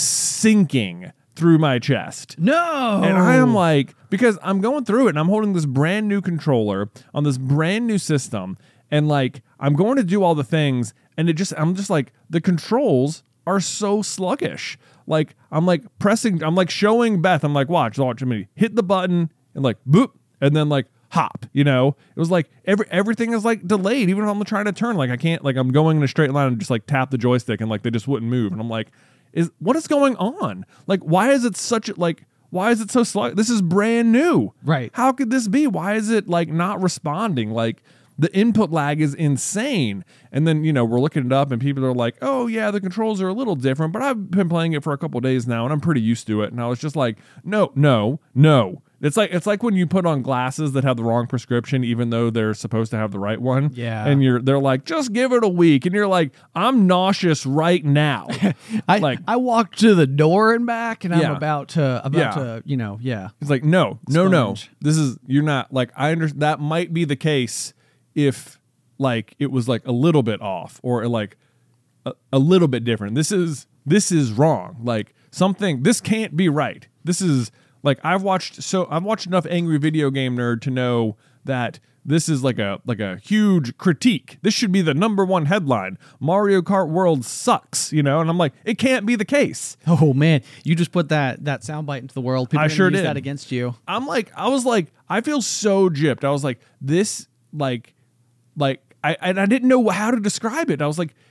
Speaker 2: sinking through my chest.
Speaker 1: No.
Speaker 2: And I am like, because I'm going through it and I'm holding this brand new controller on this brand new system. And like, I'm going to do all the things. And it just, I'm just like, the controls are so sluggish. Like, I'm like pressing, I'm like showing Beth, I'm like, watch, watch me hit the button and like, boop. And then like, hop, you know, it was like every everything is like delayed. Even if I'm trying to turn, like I can't, like I'm going in a straight line and just like tap the joystick and like they just wouldn't move. And I'm like, is what is going on? Like, why is it such a, like, why is it so slow? This is brand new.
Speaker 1: Right.
Speaker 2: How could this be? Why is it like not responding? Like the input lag is insane. And then, you know, we're looking it up and people are like, oh yeah, the controls are a little different, but I've been playing it for a couple of days now and I'm pretty used to it. And I was just like, no, no, no. It's like it's like when you put on glasses that have the wrong prescription, even though they're supposed to have the right one.
Speaker 1: Yeah.
Speaker 2: And you're they're like, just give it a week. And you're like, I'm nauseous right now.
Speaker 1: I
Speaker 2: like
Speaker 1: I walked to the door and back, and
Speaker 2: Yeah.
Speaker 1: I'm about to about
Speaker 2: Yeah.
Speaker 1: to you know yeah.
Speaker 2: it's like, no, no, no.
Speaker 1: Sponge.
Speaker 2: This is you're not like I understand that might be the case if like it was like a little bit off or like a, a little bit different. This is this is wrong. Like something this can't be right. This is like I've watched so I've watched enough Angry Video Game Nerd to know that this is like a like a huge critique. This should be the number one headline. Mario Kart World sucks, you know? And I'm like, it can't be the case.
Speaker 1: Oh man, you just put that that soundbite into the world. People
Speaker 2: I
Speaker 1: are gonna
Speaker 2: sure
Speaker 1: use
Speaker 2: did.
Speaker 1: that against you.
Speaker 2: I'm like, I was like, I feel so gypped. I was like, this, like, like, I and I didn't know how to describe it. I was like,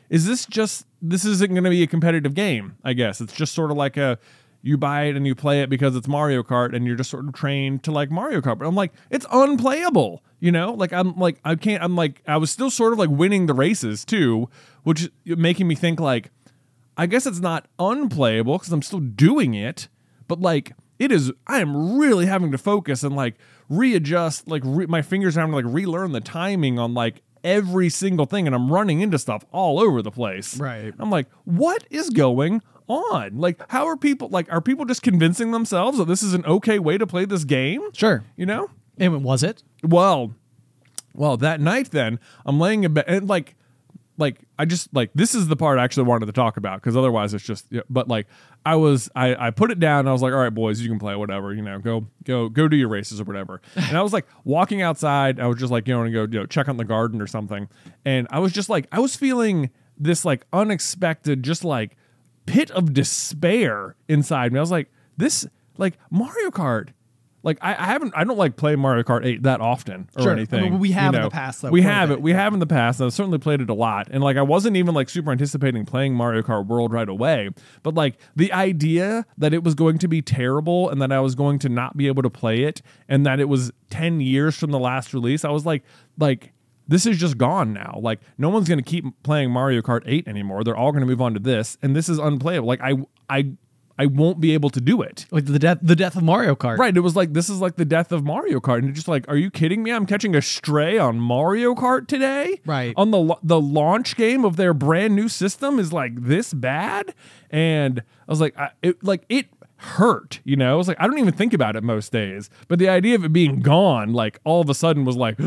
Speaker 2: is this just this isn't going to be a competitive game? I guess it's just sort of like a you buy it and you play it because it's Mario Kart and you're just sort of trained to like Mario Kart. But I'm like, it's unplayable, you know? Like I'm like I can't. I'm like I was still sort of like winning the races too, which is making me think like I guess it's not unplayable because I'm still doing it, but like it is. I am really having to focus and like readjust. Like re- my fingers are having to like relearn the timing on like every single thing, and I'm running into stuff all over the place.
Speaker 1: Right.
Speaker 2: I'm like, what is going on? Like, how are people like? Are people just convincing themselves that this is an okay way to play this game?
Speaker 1: Sure.
Speaker 2: You know.
Speaker 1: And was it?
Speaker 2: Well, well, that night then I'm laying in bed and like. Like, I just, like, this is the part I actually wanted to talk about because otherwise it's just, yeah, but like, I was, I, I put it down and I was like, all right, boys, you can play whatever, you know, go, go, go do your races or whatever. And I was like walking outside, I was just like, you know, to go, you know, check on the garden or something. And I was just like, I was feeling this like unexpected, just like pit of despair inside me. I was like, this, like Mario Kart. Like I, I haven't, I don't like play Mario Kart eight that often or
Speaker 1: Sure.
Speaker 2: anything.
Speaker 1: I mean, we have
Speaker 2: you
Speaker 1: in
Speaker 2: know.
Speaker 1: the past, though,
Speaker 2: We
Speaker 1: quite a
Speaker 2: have
Speaker 1: bit,
Speaker 2: it. We
Speaker 1: yeah.
Speaker 2: have in the past. I've certainly played it a lot, and like I wasn't even like super anticipating playing Mario Kart World right away. But like the idea that it was going to be terrible and that I was going to not be able to play it, and that it was ten years from the last release, I was like, like. This is just gone now. Like no one's going to keep playing Mario Kart eight anymore. They're all going to move on to this, and this is unplayable. Like I, I. I won't be able to do it.
Speaker 1: Like the death, the death of Mario Kart.
Speaker 2: Right. It was like, this is like the death of Mario Kart. And you're just like, are you kidding me? I'm catching a stray on Mario Kart today?
Speaker 1: Right.
Speaker 2: On the the launch game of their brand new system is like this bad? And I was like, I, it like it hurt, you know? I was like, I don't even think about it most days. But the idea of it being gone, like all of a sudden was like, I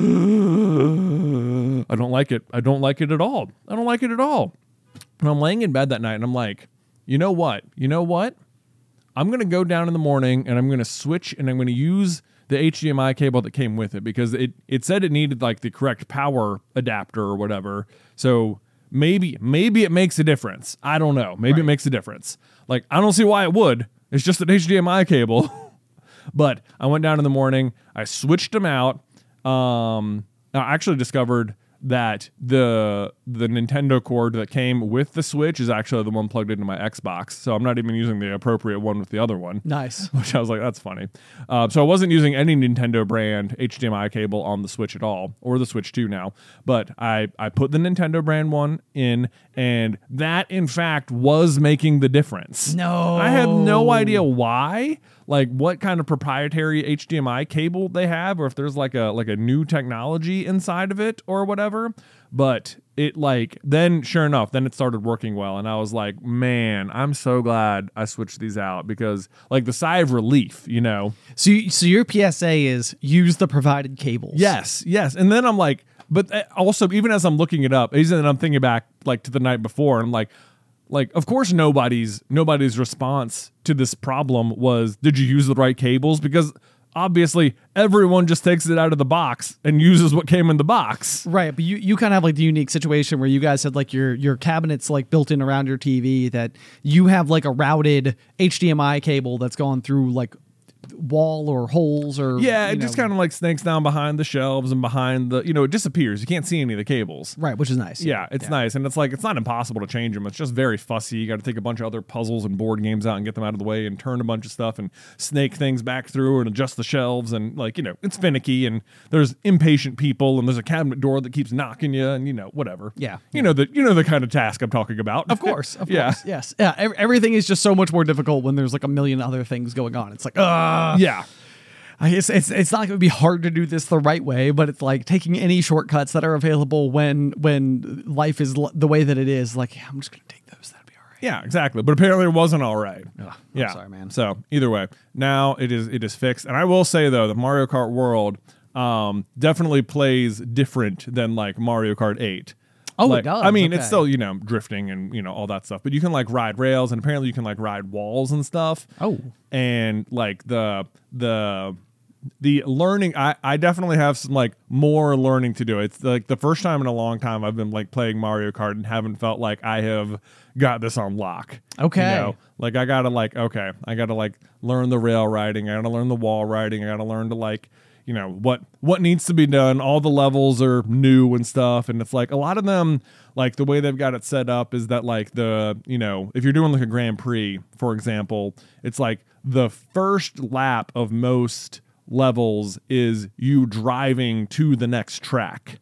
Speaker 2: don't like it. I don't like it at all. I don't like it at all. And I'm laying in bed that night and I'm like, you know what? You know what? I'm going to go down in the morning and I'm going to switch and I'm going to use the H D M I cable that came with it because it, it said it needed like the correct power adapter or whatever. So maybe, maybe it makes a difference. I don't know. Maybe
Speaker 1: Right.
Speaker 2: it makes a difference. Like, I don't see why it would. It's just an H D M I cable. But I went down in the morning. I switched them out. Um, I actually discovered that the the Nintendo cord that came with the Switch is actually the one plugged into my Xbox. So I'm not even using the appropriate one with the other one.
Speaker 1: Nice.
Speaker 2: Which I was like, that's funny. Uh, so I wasn't using any Nintendo brand H D M I cable on the Switch at all, or the Switch two now. But I, I put the Nintendo brand one in, and that, in fact, was making the difference.
Speaker 1: No.
Speaker 2: I have no idea why, like what kind of proprietary H D M I cable they have, or if there's like a like a new technology inside of it or whatever. But it like then sure enough, then it started working well, and I was like, man, I'm so glad I switched these out because like the sigh of relief, you know.
Speaker 1: So, you, so your P S A is use the provided cables.
Speaker 2: Yes, yes, and then I'm like, but also even as I'm looking it up, even then I'm thinking back like to the night before, and I'm like. Like, of course, nobody's nobody's response to this problem was, did you use the right cables? Because obviously, everyone just takes it out of the box and uses what came in the box.
Speaker 1: Right, but you, you kind of have like the unique situation where you guys had like your your cabinets like built in around your T V that you have like a routed H D M I cable that's gone through like wall or holes or
Speaker 2: Yeah, it
Speaker 1: you
Speaker 2: just
Speaker 1: know.
Speaker 2: kind of like snakes down behind the shelves and behind the, you know, it disappears. You can't see any of the cables.
Speaker 1: Right, which is nice.
Speaker 2: Yeah, it's nice. And it's like, it's not impossible to change them. It's just very fussy. You got to take a bunch of other puzzles and board games out and get them out of the way and turn a bunch of stuff and snake things back through and adjust the shelves. And like, you know, it's finicky and there's impatient people and there's a cabinet door that keeps knocking you and, you know, whatever.
Speaker 1: Yeah.
Speaker 2: You know, the, you know, the kind of task I'm talking about.
Speaker 1: Of course, of
Speaker 2: Yeah.
Speaker 1: course, yes, yeah. ev- Everything is just so much more difficult when there's like a million other things going on. It's like, ah,
Speaker 2: Yeah.
Speaker 1: It's, it's it's not going to be hard to do this the right way, but it's like taking any shortcuts that are available when when life is l- the way that it is. Like, yeah, I'm just going to take those. That'll be all right.
Speaker 2: Yeah, exactly. But apparently it wasn't all right.
Speaker 1: Ugh, I'm
Speaker 2: yeah.
Speaker 1: sorry, man.
Speaker 2: So either way, now it is it is fixed. And I will say though, the Mario Kart World um, definitely plays different than like Mario Kart eight.
Speaker 1: Oh,
Speaker 2: Like,
Speaker 1: it does.
Speaker 2: I mean, it's
Speaker 1: Okay.
Speaker 2: still, you know, drifting and, you know, all that stuff. But you can like ride rails and apparently you can like ride walls and stuff.
Speaker 1: Oh.
Speaker 2: And like the the the learning, I, I definitely have some like more learning to do. It's like the first time in a long time I've been like playing Mario Kart and haven't felt like I have got this on lock.
Speaker 1: Okay.
Speaker 2: You know? Like I gotta like, okay, I gotta like learn the rail riding. I gotta learn the wall riding. I gotta learn to like, you know, what what needs to be done. All the levels are new and stuff, and it's like a lot of them, like the way they've got it set up is that like the, you know, if you're doing like a Grand Prix, for example, it's like the first lap of most levels is you driving to the next track.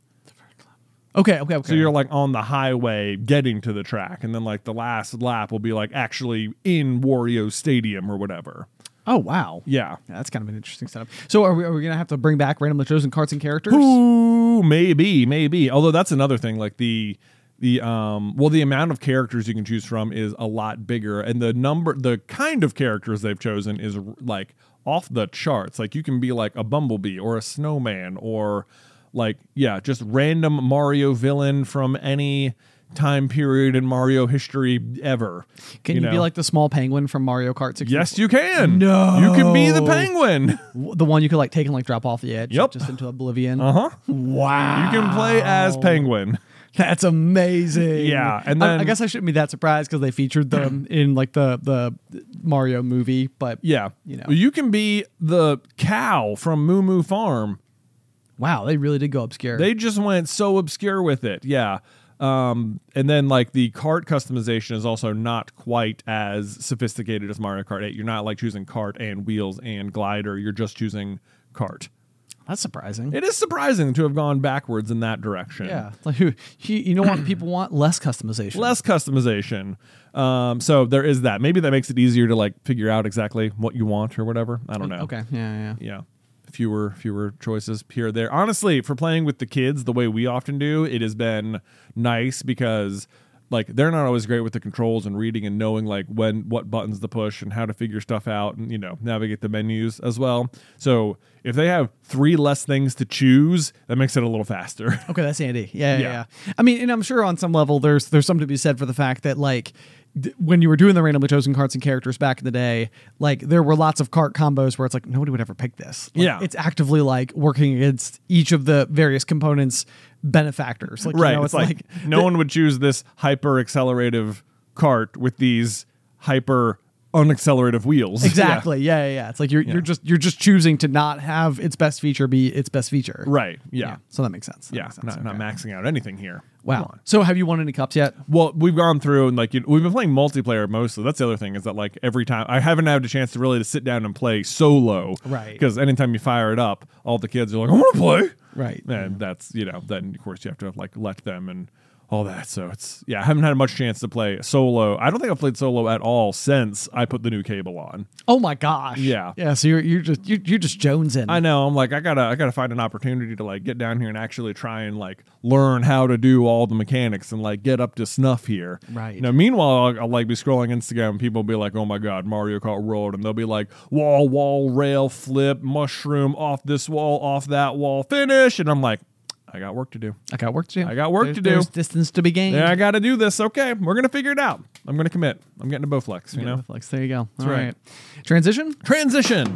Speaker 1: Okay, okay, okay.
Speaker 2: So you're like on the highway getting to the track, and then like the last lap will be like actually in Wario Stadium or whatever.
Speaker 1: Oh, wow.
Speaker 2: Yeah.
Speaker 1: Yeah, that's kind of an interesting setup. So are we, are we going to have to bring back randomly chosen carts and characters?
Speaker 2: Ooh, maybe, maybe. Although that's another thing, like the the um well the amount of characters you can choose from is a lot bigger, and the number the kind of characters they've chosen is like off the charts. Like you can be like a Bumblebee or a snowman or like, yeah, just random Mario villain from any time period in Mario history ever.
Speaker 1: Can you,
Speaker 2: know?
Speaker 1: be like the small penguin from Mario Kart sixty-four?
Speaker 2: Yes, you can.
Speaker 1: No.
Speaker 2: You can be the penguin.
Speaker 1: The one you could like take and like drop off the edge
Speaker 2: Yep.
Speaker 1: just into oblivion.
Speaker 2: Uh-huh.
Speaker 1: Wow.
Speaker 2: You can play as Penguin.
Speaker 1: That's amazing.
Speaker 2: Yeah, and
Speaker 1: I-
Speaker 2: then-
Speaker 1: I, guess I shouldn't be that surprised because they featured them in like the the Mario movie, but
Speaker 2: Yeah.
Speaker 1: You know.
Speaker 2: You can be the cow from Moo Moo Farm.
Speaker 1: wow, they really did go obscure.
Speaker 2: They just went so obscure with it. Yeah. Um, and then like the cart customization is also not quite as sophisticated as Mario Kart eight. You're not like choosing cart and wheels and glider. You're just choosing cart.
Speaker 1: That's surprising.
Speaker 2: It is surprising to have gone backwards in that direction.
Speaker 1: Yeah, like who you, you know what people want? Less customization.
Speaker 2: Less customization. Um, so there is that. Maybe that makes it easier to like figure out exactly what you want or whatever. I don't know.
Speaker 1: Okay. Yeah, yeah.
Speaker 2: Yeah. Fewer, fewer choices here or there. Honestly, for playing with the kids the way we often do, it has been nice because like they're not always great with the controls and reading and knowing like when what buttons to push and how to figure stuff out and, you know, navigate the menus as well. So if they have three less things to choose, that makes it a little faster.
Speaker 1: Okay, that's handy. Yeah, yeah,
Speaker 2: Yeah.
Speaker 1: yeah. I mean, and I'm sure on some level there's there's something to be said for the fact that like d- when you were doing the randomly chosen carts and characters back in the day, like there were lots of cart combos where it's like nobody would ever pick this. Like,
Speaker 2: Yeah.
Speaker 1: it's actively like working against each of the various components' benefactors. Like,
Speaker 2: Right.
Speaker 1: you know,
Speaker 2: it's, like, no one would choose this hyper accelerative cart with these hyper unaccelerative wheels.
Speaker 1: exactly. Yeah. yeah, yeah. It's like you're
Speaker 2: Yeah.
Speaker 1: you're just you're just choosing to not have its best feature be its best feature.
Speaker 2: Yeah. Right. Yeah.
Speaker 1: So that makes sense. That
Speaker 2: Yeah.
Speaker 1: makes sense.
Speaker 2: Not, not
Speaker 1: Okay.
Speaker 2: maxing out anything here. Come
Speaker 1: Wow.
Speaker 2: on.
Speaker 1: So have you won any cups yet?
Speaker 2: Well, we've gone through and like you we've been playing multiplayer mostly. That's the other thing is that like every time I haven't had a chance to really to sit down and play solo.
Speaker 1: Right.
Speaker 2: Because anytime you fire it up, all the kids are like, I want to play.
Speaker 1: Right.
Speaker 2: And that's, you know, then of course you have to like let them and all that. So it's, yeah, I haven't had much chance to play solo. I don't think I've played solo at all since I put the new cable on.
Speaker 1: Oh my gosh.
Speaker 2: Yeah.
Speaker 1: Yeah. So you're you're just you're, you're just jonesing.
Speaker 2: I know. I'm like, I gotta, I gotta find an opportunity to like get down here and actually try and like learn how to do all the mechanics and like get up to snuff here.
Speaker 1: Right.
Speaker 2: You know, meanwhile, I'll, I'll like be scrolling Instagram and people will be like, oh my God, Mario Kart World. And they'll be like, wall, wall, rail, flip, mushroom, off this wall, off that wall, finish. And I'm like, I got work to do.
Speaker 1: I got work to do.
Speaker 2: I got work
Speaker 1: There's-
Speaker 2: to do.
Speaker 1: There's distance to be gained.
Speaker 2: Yeah, I got to do this. Okay, we're gonna figure it out. I'm gonna commit. I'm getting to Bowflex. You
Speaker 1: Yeah,
Speaker 2: know.
Speaker 1: Flex. There you go.
Speaker 2: That's
Speaker 1: All
Speaker 2: right.
Speaker 1: right. Transition.
Speaker 2: Transition.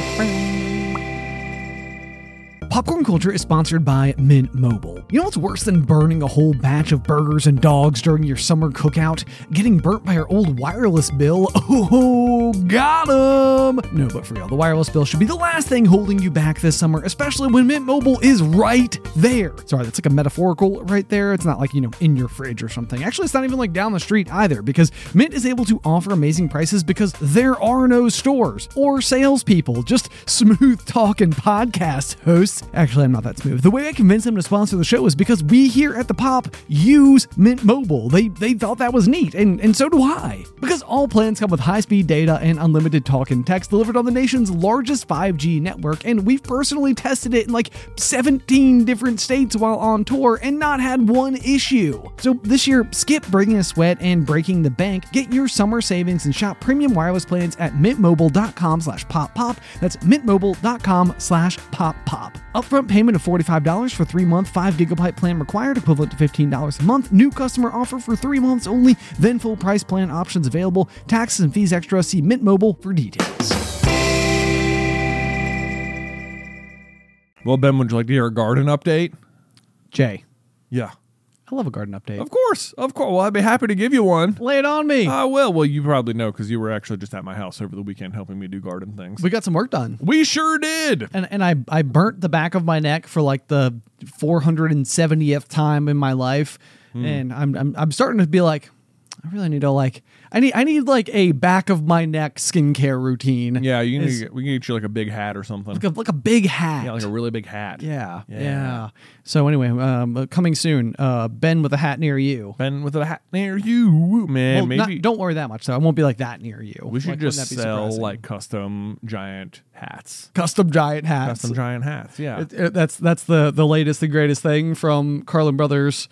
Speaker 1: Popcorn Culture is sponsored by Mint Mobile. You know what's worse than burning a whole batch of burgers and dogs during your summer cookout? Getting burnt by your old wireless bill? Oh, got 'em! No, but for real, the wireless bill should be the last thing holding you back this summer, especially when Mint Mobile is right there. Sorry, that's like a metaphorical right there. It's not like, you know, in your fridge or something. Actually, it's not even like down the street either, because Mint is able to offer amazing prices because there are no stores or salespeople, just smooth talking podcast hosts. Actually, I'm not that smooth. The way I convinced them to sponsor the show is because we here at The Pop use Mint Mobile. They they thought that was neat, and, and so do I. Because all plans come with high-speed data and unlimited talk and text delivered on the nation's largest five G network, and we've personally tested it in like seventeen different states while on tour and not had one issue. So this year, skip breaking a sweat and breaking the bank. Get your summer savings and shop premium wireless plans at mintmobile.com slash pop pop. That's mintmobile.com slash pop pop. Upfront payment of forty-five dollars for three-month, five gigabyte plan required, equivalent to fifteen dollars a month. New customer offer for three months only, then full price plan options available. Taxes and fees extra. See Mint Mobile for details.
Speaker 2: Well, Ben, would you like to hear a garden update?
Speaker 1: Jay,
Speaker 2: Yeah.
Speaker 1: I love a garden update.
Speaker 2: Of course, of course. Well, I'd be happy to give you one.
Speaker 1: Lay it on me.
Speaker 2: I will. Well, you probably know because you were actually just at my house over the weekend helping me do garden things.
Speaker 1: We got some work done.
Speaker 2: We sure did.
Speaker 1: And and I, I burnt the back of my neck for like the four hundred seventieth time in my life. Mm. And I'm, I'm I'm starting to be like, I really need to like I need I need like a back of my neck skincare routine.
Speaker 2: Yeah, you need to get, we can get you like a big hat or something.
Speaker 1: Like a, like a big hat.
Speaker 2: Yeah, like a really big hat.
Speaker 1: Yeah,
Speaker 2: Yeah.
Speaker 1: yeah. So anyway, um, coming soon, uh, Ben with a hat near you.
Speaker 2: Ben with a hat near you, man.
Speaker 1: Well,
Speaker 2: maybe
Speaker 1: not- don't worry that much though. I won't be like that near you.
Speaker 2: we should
Speaker 1: Like,
Speaker 2: just
Speaker 1: wouldn't that be
Speaker 2: sell
Speaker 1: surprising?
Speaker 2: like custom giant hats.
Speaker 1: custom giant hats.
Speaker 2: Custom giant hats. Yeah.
Speaker 1: It- it- that's that's the the latest, the greatest thing from Carlin Brothers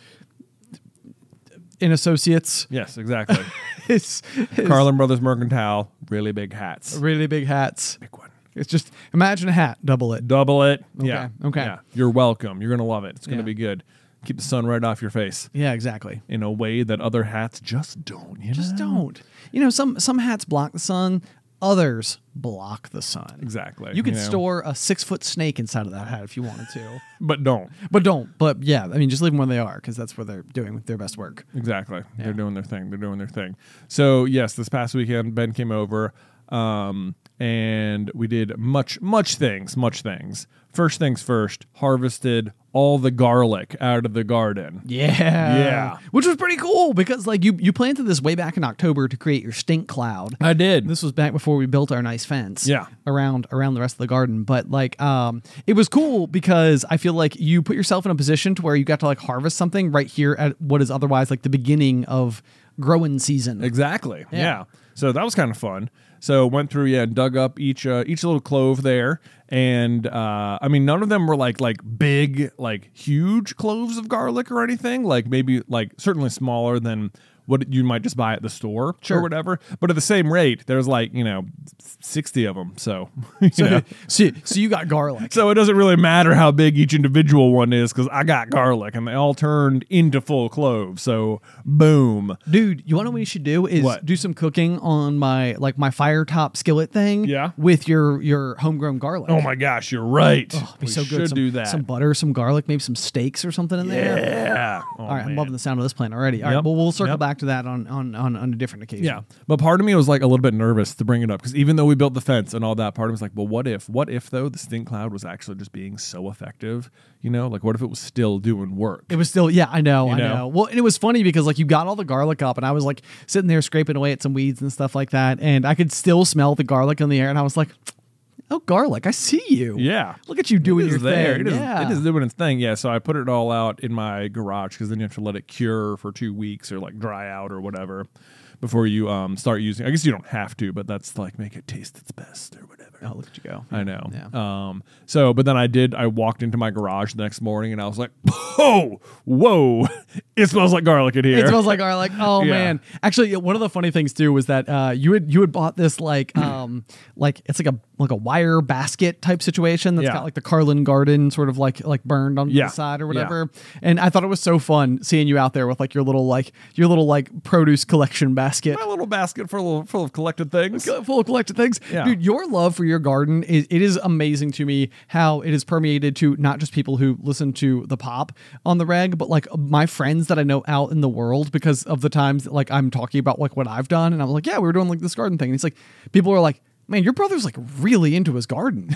Speaker 1: in Associates.
Speaker 2: Yes, exactly.
Speaker 1: It's, it's
Speaker 2: Carlin Brothers Mercantile, really big hats.
Speaker 1: really big hats.
Speaker 2: Big one.
Speaker 1: It's just imagine a hat, double it.
Speaker 2: Double it. Yeah.
Speaker 1: okay.
Speaker 2: Yeah. You're welcome. You're gonna love it. It's gonna
Speaker 1: Yeah.
Speaker 2: be good. Keep the sun right off your face
Speaker 1: Yeah, exactly.
Speaker 2: in a way that other hats just don't. You
Speaker 1: Just
Speaker 2: know?
Speaker 1: don't. You know, some some hats block the sun, others block the sun.
Speaker 2: Exactly.
Speaker 1: You could
Speaker 2: know?
Speaker 1: store a six foot snake inside of that hat if you wanted to,
Speaker 2: but don't.
Speaker 1: but don't. But yeah, I mean, just leave them where they are because that's where they're doing their best work.
Speaker 2: Exactly.
Speaker 1: Yeah.
Speaker 2: They're doing their thing. They're doing their thing. So yes, this past weekend Ben came over, um, and we did much, much things, much things. First things first, harvested all the garlic out of the garden.
Speaker 1: Yeah,
Speaker 2: Yeah.
Speaker 1: which was pretty cool because like you you planted this way back in October to create your stink cloud.
Speaker 2: I did.
Speaker 1: This was back before we built our nice fence.
Speaker 2: Yeah.
Speaker 1: Around around the rest of the garden. But like um it was cool because I feel like you put yourself in a position to where you got to like harvest something right here at what is otherwise like the beginning of growing season.
Speaker 2: Exactly.
Speaker 1: Yeah.
Speaker 2: Yeah. So that was kind of fun. So went through, yeah, and dug up each uh, each little clove there, and uh, I mean, none of them were like like big, like huge cloves of garlic or anything. Like maybe like certainly smaller than what you might just buy at the store
Speaker 1: Sure.
Speaker 2: or whatever. But at the same rate, there's like you know sixty of them. So you
Speaker 1: So,
Speaker 2: know.
Speaker 1: so, so you got garlic.
Speaker 2: So it doesn't really matter how big each individual one is because I got garlic and they all turned into full cloves. So boom.
Speaker 1: Dude, you want to know what you should do is
Speaker 2: What?
Speaker 1: do some cooking on my like my fire top skillet thing.
Speaker 2: Yeah.
Speaker 1: With your your homegrown garlic.
Speaker 2: Oh my gosh, you're right.
Speaker 1: Oh, it'd be
Speaker 2: we
Speaker 1: so
Speaker 2: should
Speaker 1: good. Some,
Speaker 2: do that.
Speaker 1: Some butter, some garlic, maybe some steaks or something in there.
Speaker 2: Yeah. Oh,
Speaker 1: All right, I'm
Speaker 2: man.
Speaker 1: loving the sound of this plan already. All right,
Speaker 2: Yep.
Speaker 1: well, we'll circle
Speaker 2: Yep.
Speaker 1: back to that on, on, on, on a different occasion.
Speaker 2: Yeah, but part of me was like a little bit nervous to bring it up because even though we built the fence and all that, part of me was like, well, what if, what if though the stink cloud was actually just being so effective? You know, like what if it was still doing work?
Speaker 1: It was still, yeah, I know,
Speaker 2: You
Speaker 1: I know.
Speaker 2: know?
Speaker 1: Well, and it was funny because like you got all the garlic up and I was like sitting there scraping away at some weeds and stuff like that. And I could still smell the garlic in the air. And I was like, oh, garlic, I see you.
Speaker 2: Yeah.
Speaker 1: Look at you doing
Speaker 2: It
Speaker 1: your
Speaker 2: is there.
Speaker 1: thing.
Speaker 2: It is,
Speaker 1: yeah.
Speaker 2: it is doing its thing. Yeah. So I put it all out in my garage because then you have to let it cure for two weeks or like dry out or whatever before you um start using. I guess you don't have to, but that's like make it taste its best or whatever.
Speaker 1: Oh, look at you go.
Speaker 2: I know.
Speaker 1: Yeah.
Speaker 2: Um. So, but then I did. I walked into my garage the next morning, and I was like, "Oh, whoa! It smells like garlic in here."
Speaker 1: It smells like garlic. Oh
Speaker 2: Yeah.
Speaker 1: man! Actually, one of the funny things too was that uh, you had you had bought this like um like it's like a like a wire basket type situation that's
Speaker 2: Yeah.
Speaker 1: got like the Carlin Garden sort of like like burned on
Speaker 2: Yeah.
Speaker 1: the side or
Speaker 2: Yeah.
Speaker 1: whatever. And I thought it was so fun seeing you out there with like your little like your little like produce collection basket.
Speaker 2: My little basket full of, full of collected things.
Speaker 1: Full of collected things.
Speaker 2: Yeah.
Speaker 1: Dude, your love for your garden is it is amazing to me how it is permeated to not just people who listen to the pop on the reg, but like my friends that I know out in the world because of the times that, like I'm talking about like what I've done and I'm like, yeah, we were doing like this garden thing. And it's like people are like, man, your brother's like really into his garden.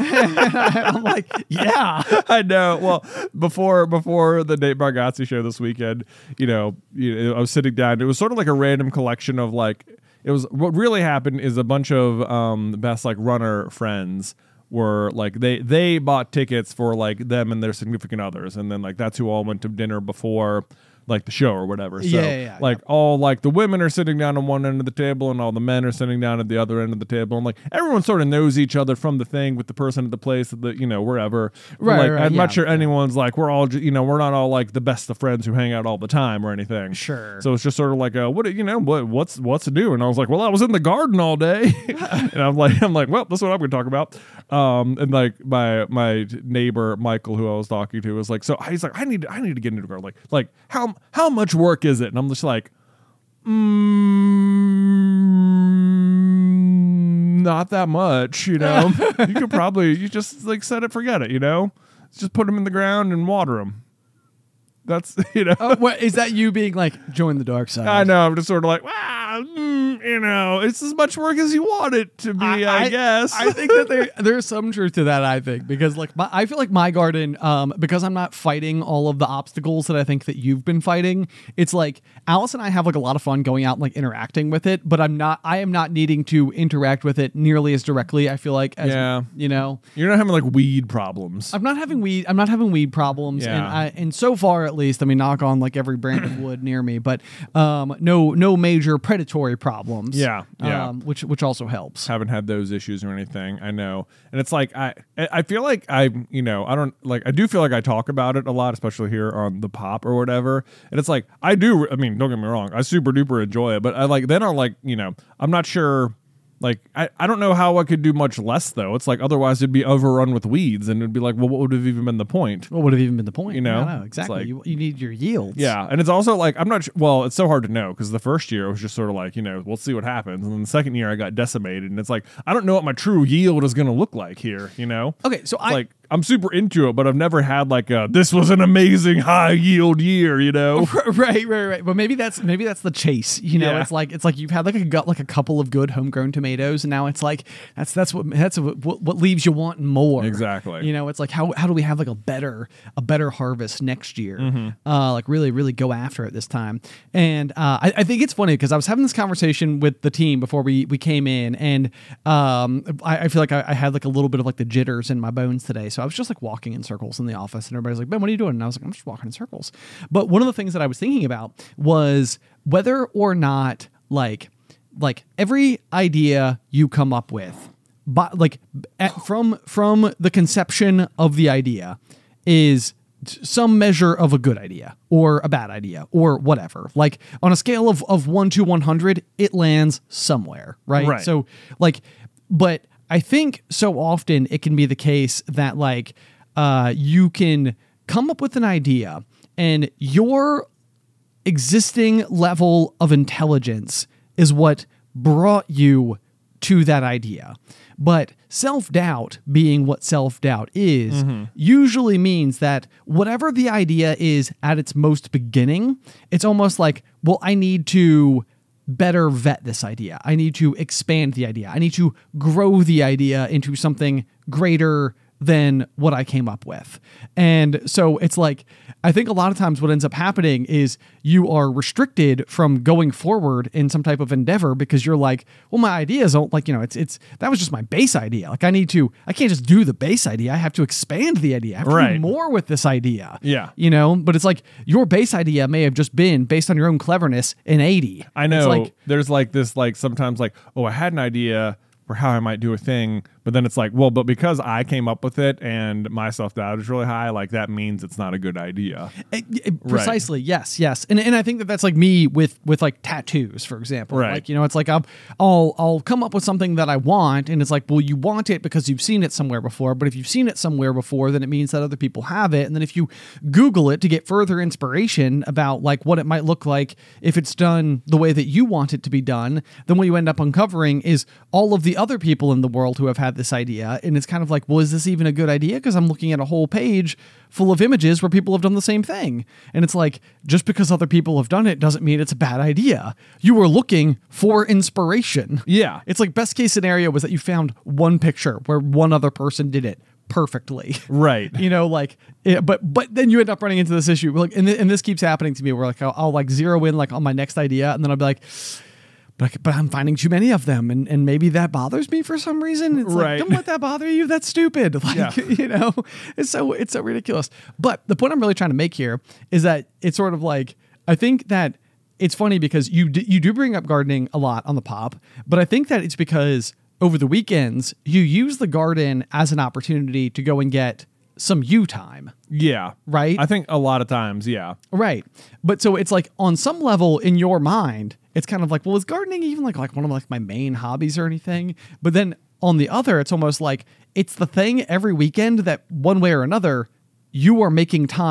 Speaker 1: I'm like, yeah.
Speaker 2: I know. Well, before before the Nate Bargatze show this weekend, you know, you know, I was sitting down. It was sort of like a random collection of like. It was what really happened is a bunch of um, best like runner friends were like they they bought tickets for like them and their significant others, and then like that's who all went to dinner before like the show or whatever. So
Speaker 1: Yeah, yeah, yeah,
Speaker 2: like all like the women are sitting down on one end of the table and all the men are sitting down at the other end of the table, and like everyone sort of knows each other from the thing with the person at the place at the you know wherever. But,
Speaker 1: Right,
Speaker 2: like,
Speaker 1: right,
Speaker 2: I'm
Speaker 1: yeah,
Speaker 2: not sure
Speaker 1: yeah.
Speaker 2: anyone's like we're all ju- you know we're not all like the best of friends who hang out all the time or anything.
Speaker 1: Sure.
Speaker 2: So it's just sort of like a, what you know what what's what's to do, and I was like, well, I was in the garden all day, and I'm like I'm like well, that's what I'm going to talk about. Um, and like my my neighbor Michael, who I was talking to, was like, so he's like, I need I need to get into the garden. Like like how how much work is it? And I'm just like, mm, not that much, you know. You could probably you just like set it, forget it, you know. Just put them in the ground and water them. That's, you know.
Speaker 1: Oh, what, is that you being like, join the dark side?
Speaker 2: I know. I'm just sort of like, wow, mm, you know, it's as much work as you want it to be, I, I guess.
Speaker 1: I think that there there's some truth to that. I think because like my, I feel like my garden, um, because I'm not fighting all of the obstacles that I think that you've been fighting. It's like Alice and I have like a lot of fun going out and like interacting with it, but I'm not. I am not needing to interact with it nearly as directly. I feel like, as,
Speaker 2: yeah,
Speaker 1: you know,
Speaker 2: you're not having like weed problems.
Speaker 1: I'm not having weed. I'm not having weed problems,
Speaker 2: Yeah.
Speaker 1: and I, and so far at least, I mean, knock on like every brand of wood near me, but um, no no major predatory problems.
Speaker 2: Yeah, yeah.
Speaker 1: Um, which which also helps.
Speaker 2: Haven't had those issues or anything. I know, and it's like I I feel like I you know I don't like I do feel like I talk about it a lot, especially here on the pop or whatever. And it's like I do. I mean, don't get me wrong, I super duper enjoy it, but I like then I'm like you know I'm not sure. Like, I, I don't know how I could do much less, though. It's like, otherwise it'd be overrun with weeds, and it'd be like, well, what would have even been the point?
Speaker 1: What would have even been the point?
Speaker 2: You know?
Speaker 1: Yeah, no, exactly.
Speaker 2: Like,
Speaker 1: you, you need your yields.
Speaker 2: Yeah, and it's also like, I'm not sure, well, it's so hard to know, because the first year it was just sort of like, you know, we'll see what happens. And then the second year I got decimated, and it's like, I don't know what my true yield is going to look like here, you know?
Speaker 1: Okay, so
Speaker 2: it's
Speaker 1: I...
Speaker 2: like, I'm super into it, but I've never had like a, this was an amazing high yield year, you know?
Speaker 1: Right, right, right. But maybe that's maybe that's the chase. You know,
Speaker 2: Yeah.
Speaker 1: it's like it's like you've had like a got like a couple of good homegrown tomatoes, and now it's like that's that's what that's what, what leaves you wanting more.
Speaker 2: Exactly.
Speaker 1: You know, it's like how how do we have like a better a better harvest next year?
Speaker 2: Mm-hmm.
Speaker 1: Uh, like really really go after it this time. And uh, I, I think it's funny because I was having this conversation with the team before we we came in, and um, I, I feel like I, I had like a little bit of like the jitters in my bones today, so I was just like walking in circles in the office, and everybody's like, Ben, what are you doing? And I was like, I'm just walking in circles. But one of the things that I was thinking about was whether or not like like every idea you come up with, but like at, from from the conception of the idea is some measure of a good idea or a bad idea or whatever. Like on a scale of, of one to one hundred, it lands somewhere, right?
Speaker 2: Right.
Speaker 1: So like, but I think so often it can be the case that like uh, you can come up with an idea and your existing level of intelligence is what brought you to that idea. But self-doubt, being what self-doubt is, mm-hmm. usually means that whatever the idea is at its most beginning, it's almost like, well, I need to better vet this idea. I need to expand the idea. I need to grow the idea into something greater than what I came up with. And so it's like, I think a lot of times what ends up happening is you are restricted from going forward in some type of endeavor because you're like, well, my ideas don't like, you know, it's, it's, that was just my base idea. Like I need to, I can't just do the base idea. I have to expand the idea. I have to
Speaker 2: Right.
Speaker 1: do more with this idea.
Speaker 2: Yeah.
Speaker 1: You know, but it's like your base idea may have just been based on your own cleverness in eighty.
Speaker 2: I know.
Speaker 1: It's like,
Speaker 2: there's like this, like sometimes like, oh, I had an idea for how I might do a thing, but then it's like, well, but because I came up with it and my self-doubt is really high, like that means it's not a good idea.
Speaker 1: It- it- precisely. Yes. Yes. And and I think that that's like me with with like tattoos, for example.
Speaker 2: Right.
Speaker 1: Like, you know, it's like I'll I'll I'll come up with something that I want, and it's like, well, you want it because you've seen it somewhere before. But if you've seen it somewhere before, then it means that other people have it. And then if you Google it to get further inspiration about like what it might look like if it's done the way that you want it to be done, then what you end up uncovering is all of the other people in the world who have had this idea. And it's kind of like, well, is this even a good idea? Because I'm looking at a whole page full of images where people have done the same thing. And it's like, just because other people have done it doesn't mean it's a bad idea. You were looking for inspiration.
Speaker 2: Yeah.
Speaker 1: It's like best case scenario was that you found one picture where one other person did it perfectly.
Speaker 2: Right.
Speaker 1: You know, like, it, but but then you end up running into this issue. Like, and, th- and this keeps happening to me where like I'll, I'll like zero in like on my next idea, and then I'll be like, But, I, but I'm finding too many of them, and, and maybe that bothers me for some reason. It's
Speaker 2: Right.
Speaker 1: like, don't let that bother you. That's stupid. Like,
Speaker 2: Yeah.
Speaker 1: you know, it's so it's so ridiculous. But the point I'm really trying to make here is that it's sort of like, I think that it's funny because you d- you do bring up gardening a lot on the pop, but I think that it's because over the weekends you use the garden as an opportunity to go and get some you time.
Speaker 2: Yeah.
Speaker 1: Right?
Speaker 2: I think a lot of times, yeah.
Speaker 1: Right. But so it's like on some level in your mind, it's kind of like, well, is gardening even like, like one of like my main hobbies or anything? But then on the other, it's almost like it's the thing every weekend that one way or another, you are making time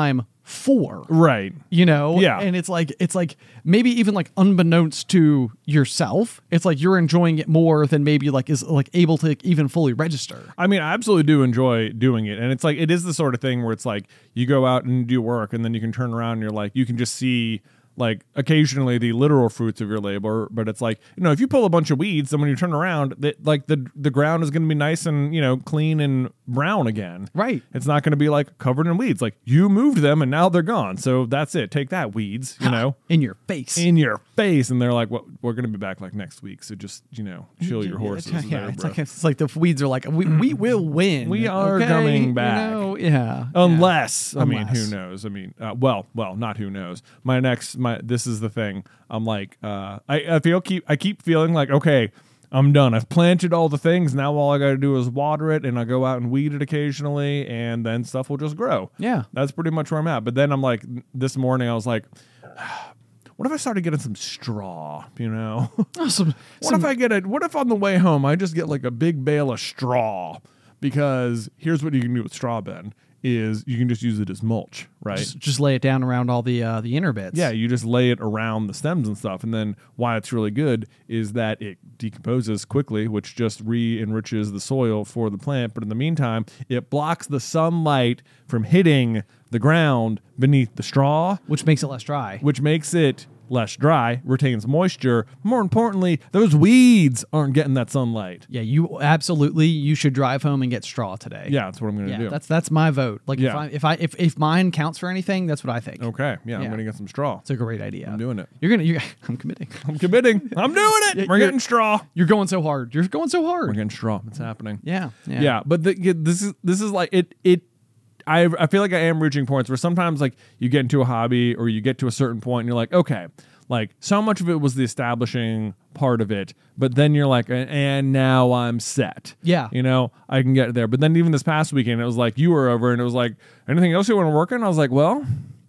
Speaker 1: for.
Speaker 2: Right.
Speaker 1: You know?
Speaker 2: Yeah.
Speaker 1: And it's like, it's like maybe even like unbeknownst to yourself, it's like you're enjoying it more than maybe like is like able to even fully register.
Speaker 2: I mean, I absolutely do enjoy doing it. And it's like, it is the sort of thing where it's like you go out and do work and then you can turn around and you're like, you can just see like occasionally the literal fruits of your labor, but it's like, you know, if you pull a bunch of weeds, then when you turn around, that like the the ground is going to be nice and, you know, clean and brown again.
Speaker 1: Right.
Speaker 2: It's not going to be like covered in weeds. Like you moved them and now they're gone. So that's it. Take that, weeds, you know,
Speaker 1: In your face.
Speaker 2: in your face. And they're like, well, we're going to be back like next week. So just, you know, chill your horses.
Speaker 1: Yeah,
Speaker 2: there,
Speaker 1: it's
Speaker 2: bro.
Speaker 1: like it's like the weeds are like we we will win.
Speaker 2: We are
Speaker 1: okay?
Speaker 2: coming
Speaker 1: You
Speaker 2: back.
Speaker 1: know? Yeah.
Speaker 2: Unless,
Speaker 1: yeah.
Speaker 2: I mean,
Speaker 1: Unless.
Speaker 2: who knows? I mean, uh, well, well, not who knows. My next, my this is the thing. I'm like, uh, I, I feel keep, I keep feeling like, okay, I'm done. I've planted all the things. Now all I got to do is water it, and I go out and weed it occasionally, and then stuff will just grow.
Speaker 1: Yeah.
Speaker 2: That's pretty much where I'm at. But then I'm like, this morning I was like, what if I started getting some straw? You know,
Speaker 1: Oh, some,
Speaker 2: what
Speaker 1: some-
Speaker 2: if I get it? What if on the way home I just get like a big bale of straw? Because here's what you can do with straw, Ben, is you can just use it as mulch, right?
Speaker 1: just, just lay it down around all the uh, the inner bits.
Speaker 2: Yeah, you just lay it around the stems and stuff. And then why it's really good is that it decomposes quickly, which just re-enriches the soil for the plant. But in the meantime, it blocks the sunlight from hitting the ground beneath the straw,
Speaker 1: which makes it less dry.
Speaker 2: which makes it less dry, retains moisture. More importantly, those weeds aren't getting that sunlight.
Speaker 1: Yeah, you absolutely you should drive home and get straw today.
Speaker 2: Yeah, that's what I'm going to
Speaker 1: Yeah,
Speaker 2: do.
Speaker 1: that's that's my vote. Like if
Speaker 2: Yeah.
Speaker 1: I if I if, if mine counts for anything, that's what I think.
Speaker 2: Okay, yeah, I'm
Speaker 1: Yeah.
Speaker 2: going to get some straw.
Speaker 1: It's a great idea.
Speaker 2: I'm doing it.
Speaker 1: You're gonna. You're, I'm committing.
Speaker 2: I'm committing. I'm doing it.
Speaker 1: Yeah,
Speaker 2: We're
Speaker 1: you're-
Speaker 2: getting straw.
Speaker 1: You're going so hard. You're going so
Speaker 2: We're
Speaker 1: hard.
Speaker 2: getting straw. It's happening.
Speaker 1: Yeah. Yeah.
Speaker 2: Yeah, but the, yeah, this is this is like it it. I I feel like I am reaching points where sometimes like you get into a hobby or you get to a certain point and you're like, okay, like so much of it was the establishing part of it, but then you're like, and now I'm set.
Speaker 1: Yeah.
Speaker 2: You know, I can get there. But then even this past weekend, it was like you were over and it was like, anything else you want to work on? I was like, well,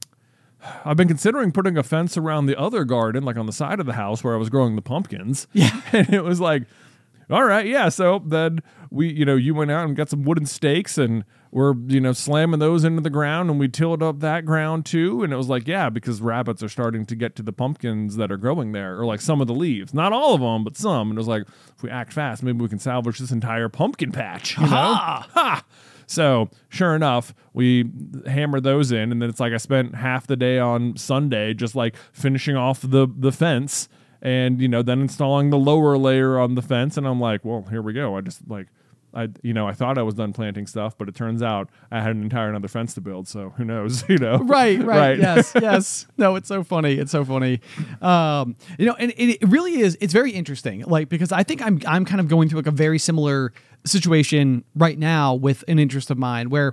Speaker 2: I've been considering putting a fence around the other garden, like on the side of the house where I was growing the pumpkins.
Speaker 1: Yeah.
Speaker 2: And it was like, all right, yeah. So then we, you know, you went out and got some wooden stakes and we're, you know, slamming those into the ground and we tilled up that ground too. And it was like, yeah, because rabbits are starting to get to the pumpkins that are growing there, or like some of the leaves, not all of them, but some. And it was like, if we act fast, maybe we can salvage this entire pumpkin patch, you know?
Speaker 1: Ha!
Speaker 2: Ha! So sure enough, we hammered those in, and then it's like I spent half the day on Sunday just like finishing off the the fence, and you know then installing the lower layer on the fence, and I'm like, well, here we go. I just like. I, you know, I thought I was done planting stuff, but it turns out I had an entire another fence to build. So who knows, you know?
Speaker 1: Right, right,
Speaker 2: Right.
Speaker 1: yes, yes. No, it's so funny. It's so funny. Um, you know, and it, it really is. It's very interesting. Like because I think I'm I'm kind of going through like a very similar situation right now with an interest of mine. Where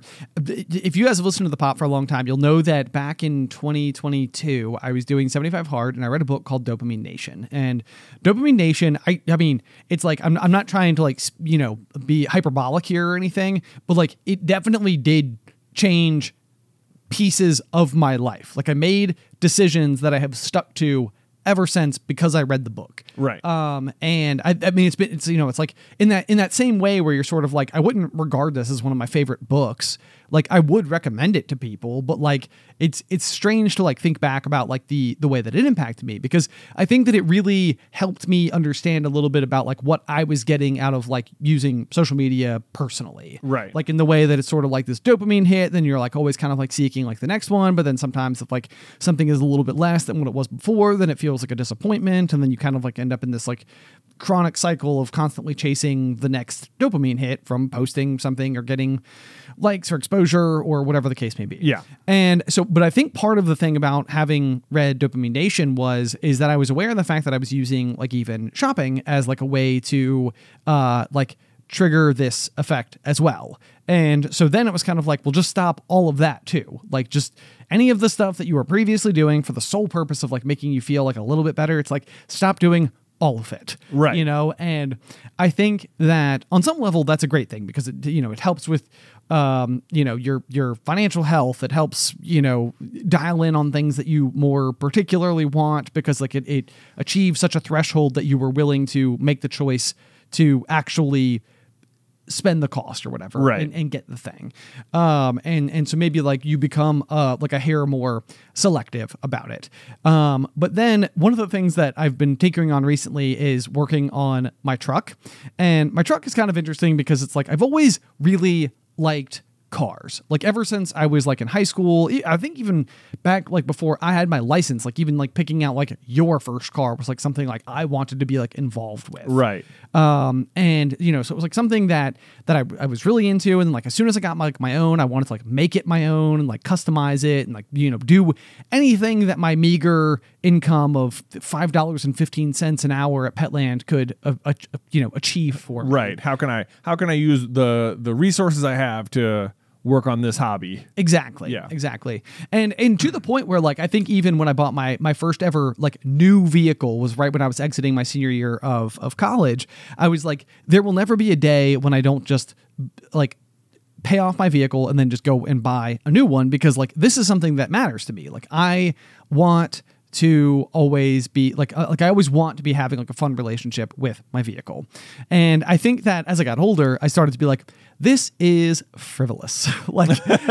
Speaker 1: if you guys have listened to the Pop for a long time, you'll know that back in twenty twenty-two, I was doing seventy-five Hard, and I read a book called Dopamine Nation. And Dopamine Nation, I I mean, it's like I'm I'm not trying to like you know be hyperbolic here or anything, but like it definitely did change pieces of my life. Like I made decisions that I have stuck to ever since because I read the book.
Speaker 2: Right.
Speaker 1: Um, and I, I mean, it's been, it's, you know, it's like in that, in that same way where you're sort of like, I wouldn't regard this as one of my favorite books. Like I would recommend it to people, but like, it's, it's strange to like think back about like the, the way that it impacted me, because I think that it really helped me understand a little bit about like what I was getting out of like using social media personally.
Speaker 2: Right.
Speaker 1: Like in the way that it's sort of like this dopamine hit, then you're like always kind of like seeking like the next one. But then sometimes if like something is a little bit less than what it was before, then it feels like a disappointment. And then you kind of like end up in this like chronic cycle of constantly chasing the next dopamine hit from posting something or getting likes or exposure or whatever the case may be.
Speaker 2: Yeah.
Speaker 1: And so, but I think part of the thing about having read Dopamine Nation was, is that I was aware of the fact that I was using like even shopping as like a way to, uh, like trigger this effect as well. And so then it was kind of like, well, just stop all of that too. Like just any of the stuff that you were previously doing for the sole purpose of like making you feel like a little bit better. It's like, stop doing all of it.
Speaker 2: Right.
Speaker 1: You know, and I think that on some level that's a great thing because it, you know, it helps with, um, you know, your, your financial health. It helps, you know, dial in on things that you more particularly want because like it, it achieves such a threshold that you were willing to make the choice to actually spend the cost or whatever,
Speaker 2: Right.
Speaker 1: and, and get the thing. Um, and and so maybe like you become uh like a hair more selective about it. Um, but then one of the things that I've been tinkering on recently is working on my truck, and my truck is kind of interesting because it's like I've always really liked cars, like ever since I was like in high school. I think even back like before I had my license, like even like picking out like your first car was like something like I wanted to be like involved with.
Speaker 2: Right.
Speaker 1: Um, and you know, so it was like something that, that I, I was really into. And like, as soon as I got my, like my own, I wanted to like make it my own and like customize it and like, you know, do anything that my meager income of five dollars and fifteen cents an hour at Petland could, uh, uh, you know, achieve for me.
Speaker 2: Right. How can I, how can I use the, the resources I have to work on this hobby?
Speaker 1: Exactly.
Speaker 2: Yeah.
Speaker 1: Exactly. And and to the point where like I think even when I bought my my first ever like new vehicle was right when I was exiting my senior year of of college, I was like, there will never be a day when I don't just like pay off my vehicle and then just go and buy a new one, because like this is something that matters to me. Like I want to always be like uh, like I always want to be having like a fun relationship with my vehicle. And I think that as I got older, I started to be like, this is frivolous. Like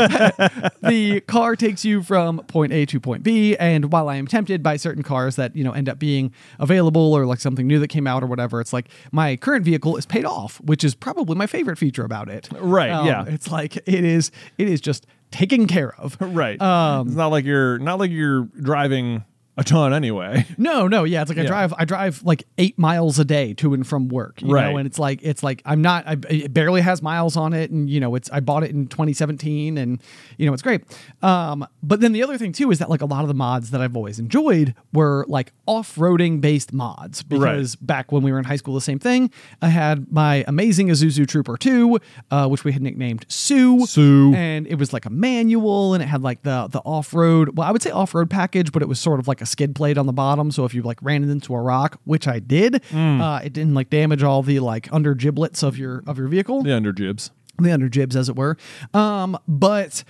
Speaker 1: the car takes you from point A to point B, and while I am tempted by certain cars that, you know, end up being available or like something new that came out or whatever, it's like my current vehicle is paid off, which is probably my favorite feature about it.
Speaker 2: Right,
Speaker 1: Um,
Speaker 2: yeah.
Speaker 1: It's like it is it is just taken care of.
Speaker 2: Right.
Speaker 1: Um,
Speaker 2: it's not like you're not like you're driving a ton anyway.
Speaker 1: No, no, yeah, it's like I
Speaker 2: Yeah.
Speaker 1: drive, I drive like eight miles a day to and from work, you
Speaker 2: Right.
Speaker 1: know, and it's like, it's like I'm not, I, it barely has miles on it, and you know, it's I bought it in twenty seventeen, and you know, it's great. Um, but then the other thing too is that like a lot of the mods that I've always enjoyed were like off-roading based mods, because back when we were in high school, the same thing. I had my amazing Isuzu Trooper two, uh, which we had nicknamed Sue,
Speaker 2: Sue.
Speaker 1: and it was like a manual, and it had like the the off-road, well, I would say off-road package, but it was sort of like a skid plate on the bottom, so if you like ran it into a rock, which I did, uh, it didn't like damage all the like under giblets of your of your vehicle,
Speaker 2: The under jibs.
Speaker 1: the under jibs as it were. Um, but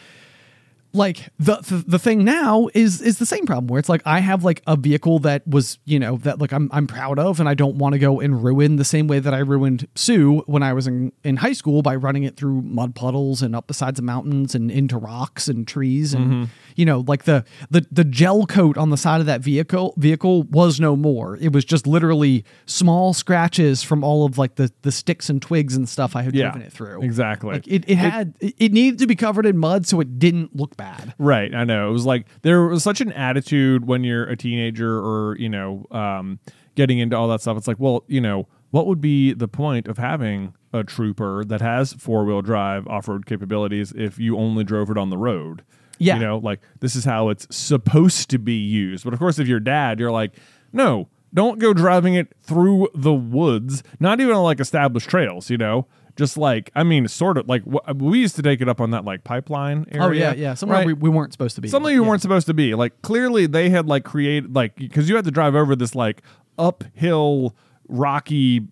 Speaker 1: like the, the the thing now is is the same problem, where it's like I have like a vehicle that was, you know, that like I'm I'm proud of, and I don't want to go and ruin the same way that I ruined Sue when I was in, in high school by running it through mud puddles and up the sides of mountains and into rocks and trees, and
Speaker 2: Mm-hmm.
Speaker 1: you know, like the the the gel coat on the side of that vehicle vehicle was no more. It was just literally small scratches from all of like the the sticks and twigs and stuff I had
Speaker 2: Yeah,
Speaker 1: driven it through.
Speaker 2: exactly.
Speaker 1: Like it, it had it, it needed to be covered in mud so it didn't look bad.
Speaker 2: Right, I know. It was like there was such an attitude when you're a teenager, or you know, um, getting into all that stuff. It's like, well, you know, what would be the point of having a Trooper that has four wheel drive off road capabilities if you only drove it on the road?
Speaker 1: Yeah.
Speaker 2: You know, like this is how it's supposed to be used. But of course, if you're dad, you're like, no, don't go driving it through the woods, not even on like established trails, you know? Just like, I mean, sort of like wh- we used to take it up on that like pipeline area.
Speaker 1: Oh yeah, yeah. Somewhere
Speaker 2: right?
Speaker 1: we, we weren't supposed to be.
Speaker 2: Something
Speaker 1: but
Speaker 2: you
Speaker 1: yeah.
Speaker 2: weren't supposed to be. Like clearly they had like created like, because you had to drive over this like uphill rocky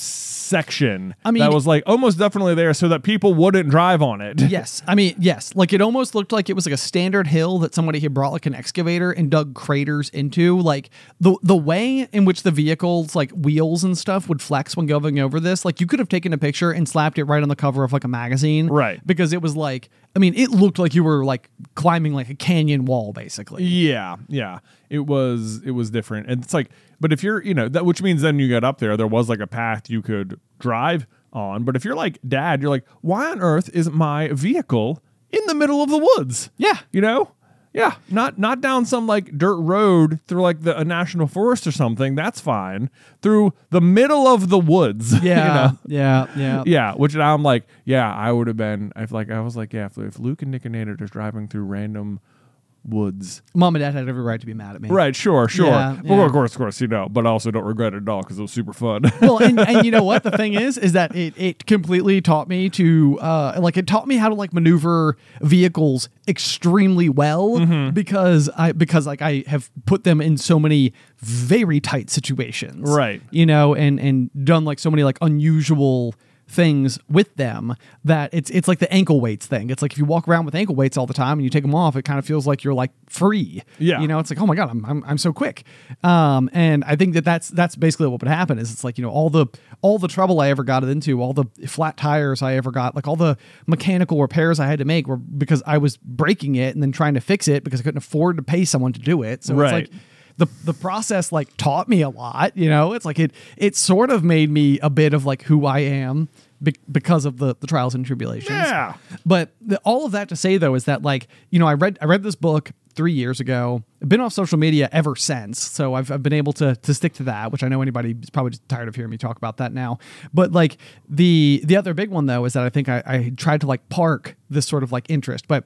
Speaker 2: section.
Speaker 1: I mean-
Speaker 2: that was like almost definitely there so that people wouldn't drive on it.
Speaker 1: Yes, I mean yes. Like it almost looked like it was like a standard hill that somebody had brought like an excavator and dug craters into. Like the the way in which the vehicle's like wheels and stuff would flex when going over this. Like you could have taken a picture and slapped it right on the cover of like a magazine,
Speaker 2: Right.
Speaker 1: Because it was like, I mean, it looked like you were like climbing like a canyon wall, basically.
Speaker 2: Yeah, yeah. It was it was different. And it's like, but if you're, you know, that which means then you got up there, there was like a path you could drive on. But if you're like dad, you're like, why on earth is my vehicle in the middle of the woods?
Speaker 1: Yeah.
Speaker 2: You know? Yeah. Not not down some like dirt road through like the a national forest or something. That's fine. Through the middle of the woods.
Speaker 1: Yeah,
Speaker 2: You know?
Speaker 1: yeah, yeah.
Speaker 2: Yeah, which now I'm like, yeah, I would have been. I like, I was like, yeah, if, if Luke and Nick and Nate are just driving through random woods,
Speaker 1: Mom and Dad had every right to be mad at me.
Speaker 2: right? Sure, sure.
Speaker 1: Yeah,
Speaker 2: Well,
Speaker 1: yeah.
Speaker 2: of course, of course, you know, but also don't regret it at all because it was super fun.
Speaker 1: Well, and, and you know what the thing is, is that it, it completely taught me to, uh, like it taught me how to like maneuver vehicles extremely well
Speaker 2: Mm-hmm.
Speaker 1: because I, because like I have put them in so many very tight situations.
Speaker 2: Right.
Speaker 1: You know, and, and done like so many like unusual things with them that it's it's like the ankle weights thing. It's like if you walk around with ankle weights all the time and you take them off, it kind of feels like you're like free.
Speaker 2: Yeah.
Speaker 1: You know, it's like, oh my God, I'm I'm, I'm so quick. Um, and I think that that's that's basically what would happen is it's like, you know, all the all the trouble I ever got into, all the flat tires I ever got, like all the mechanical repairs I had to make were because I was breaking it and then trying to fix it because I couldn't afford to pay someone to do it. So
Speaker 2: Right.
Speaker 1: it's like the the process like taught me a lot, you know. It's like it it sort of made me a bit of like who I am be- because of the the trials and tribulations.
Speaker 2: Yeah.
Speaker 1: But the, all of that to say though is that like, you know, I read I read this book three years ago. I've been off social media ever since, so I've I've been able to to stick to that, which I know anybody is probably just tired of hearing me talk about that now. But like the the other big one though is that I think I, I tried to like park this sort of like interest, but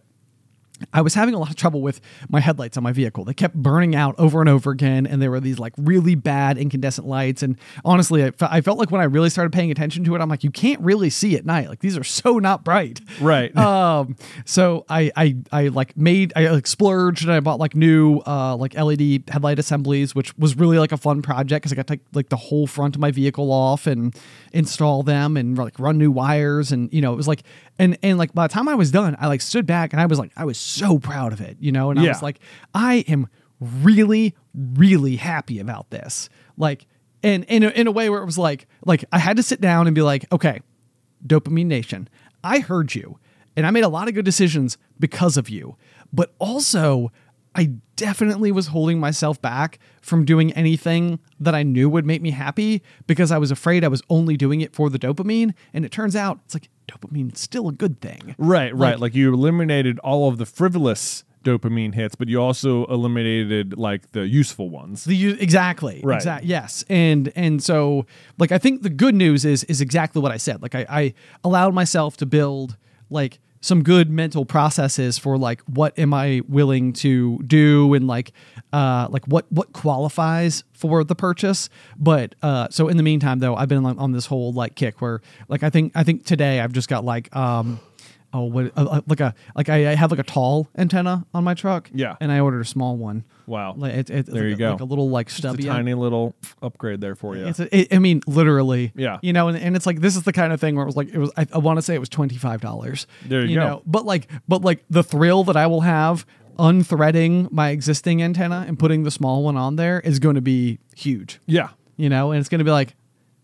Speaker 1: I was having a lot of trouble with my headlights on my vehicle. They kept burning out over and over again, and there were these like really bad incandescent lights. And honestly, I, fe- I felt like when I really started paying attention to it, I'm like, you can't really see at night. Like these are so not bright.
Speaker 2: Right.
Speaker 1: Um. So I I I like made I like splurged and I bought like new uh like L E D headlight assemblies, which was really like a fun project because I got to take like the whole front of my vehicle off and install them and like run new wires, and you know it was like and and like by the time I was done, I like stood back and I was like I was so proud of it, you know, and I
Speaker 2: Yeah.
Speaker 1: was like, I am really, really happy about this. Like, and in a, in a way where it was like, like I had to sit down and be like, okay, Dopamine Nation, I heard you and I made a lot of good decisions because of you, but also I definitely was holding myself back from doing anything that I knew would make me happy because I was afraid I was only doing it for the dopamine. And it turns out it's like dopamine's still a good thing.
Speaker 2: Right, right. Like you eliminated all of the frivolous dopamine hits, but you also eliminated like the useful ones.
Speaker 1: The u- exactly,
Speaker 2: Right.
Speaker 1: exactly, yes, and and so like I think the good news is is exactly what I said. Like I, I allowed myself to build like some good mental processes for like what am I willing to do and like uh like what what qualifies for the purchase. But uh so in the meantime though, I've been on, on this whole like kick where like I think I think today I've just got like um. Oh, what uh, like a like I, I have like a tall antenna on my truck.
Speaker 2: Yeah.
Speaker 1: and I ordered a small one.
Speaker 2: Wow.
Speaker 1: Like it, it,
Speaker 2: There
Speaker 1: like
Speaker 2: you
Speaker 1: a,
Speaker 2: go.
Speaker 1: like a little like
Speaker 2: Just a
Speaker 1: stubby.
Speaker 2: tiny little upgrade there for you.
Speaker 1: It's a, it, I mean, literally.
Speaker 2: Yeah.
Speaker 1: You know, and, and it's like this is the kind of thing where it was like it was. I, I want to say it was twenty five dollars.
Speaker 2: There you go.
Speaker 1: Know? But like, but like the thrill that I will have unthreading my existing antenna and putting the small one on there is going to be huge.
Speaker 2: Yeah.
Speaker 1: You know, and it's going to be like,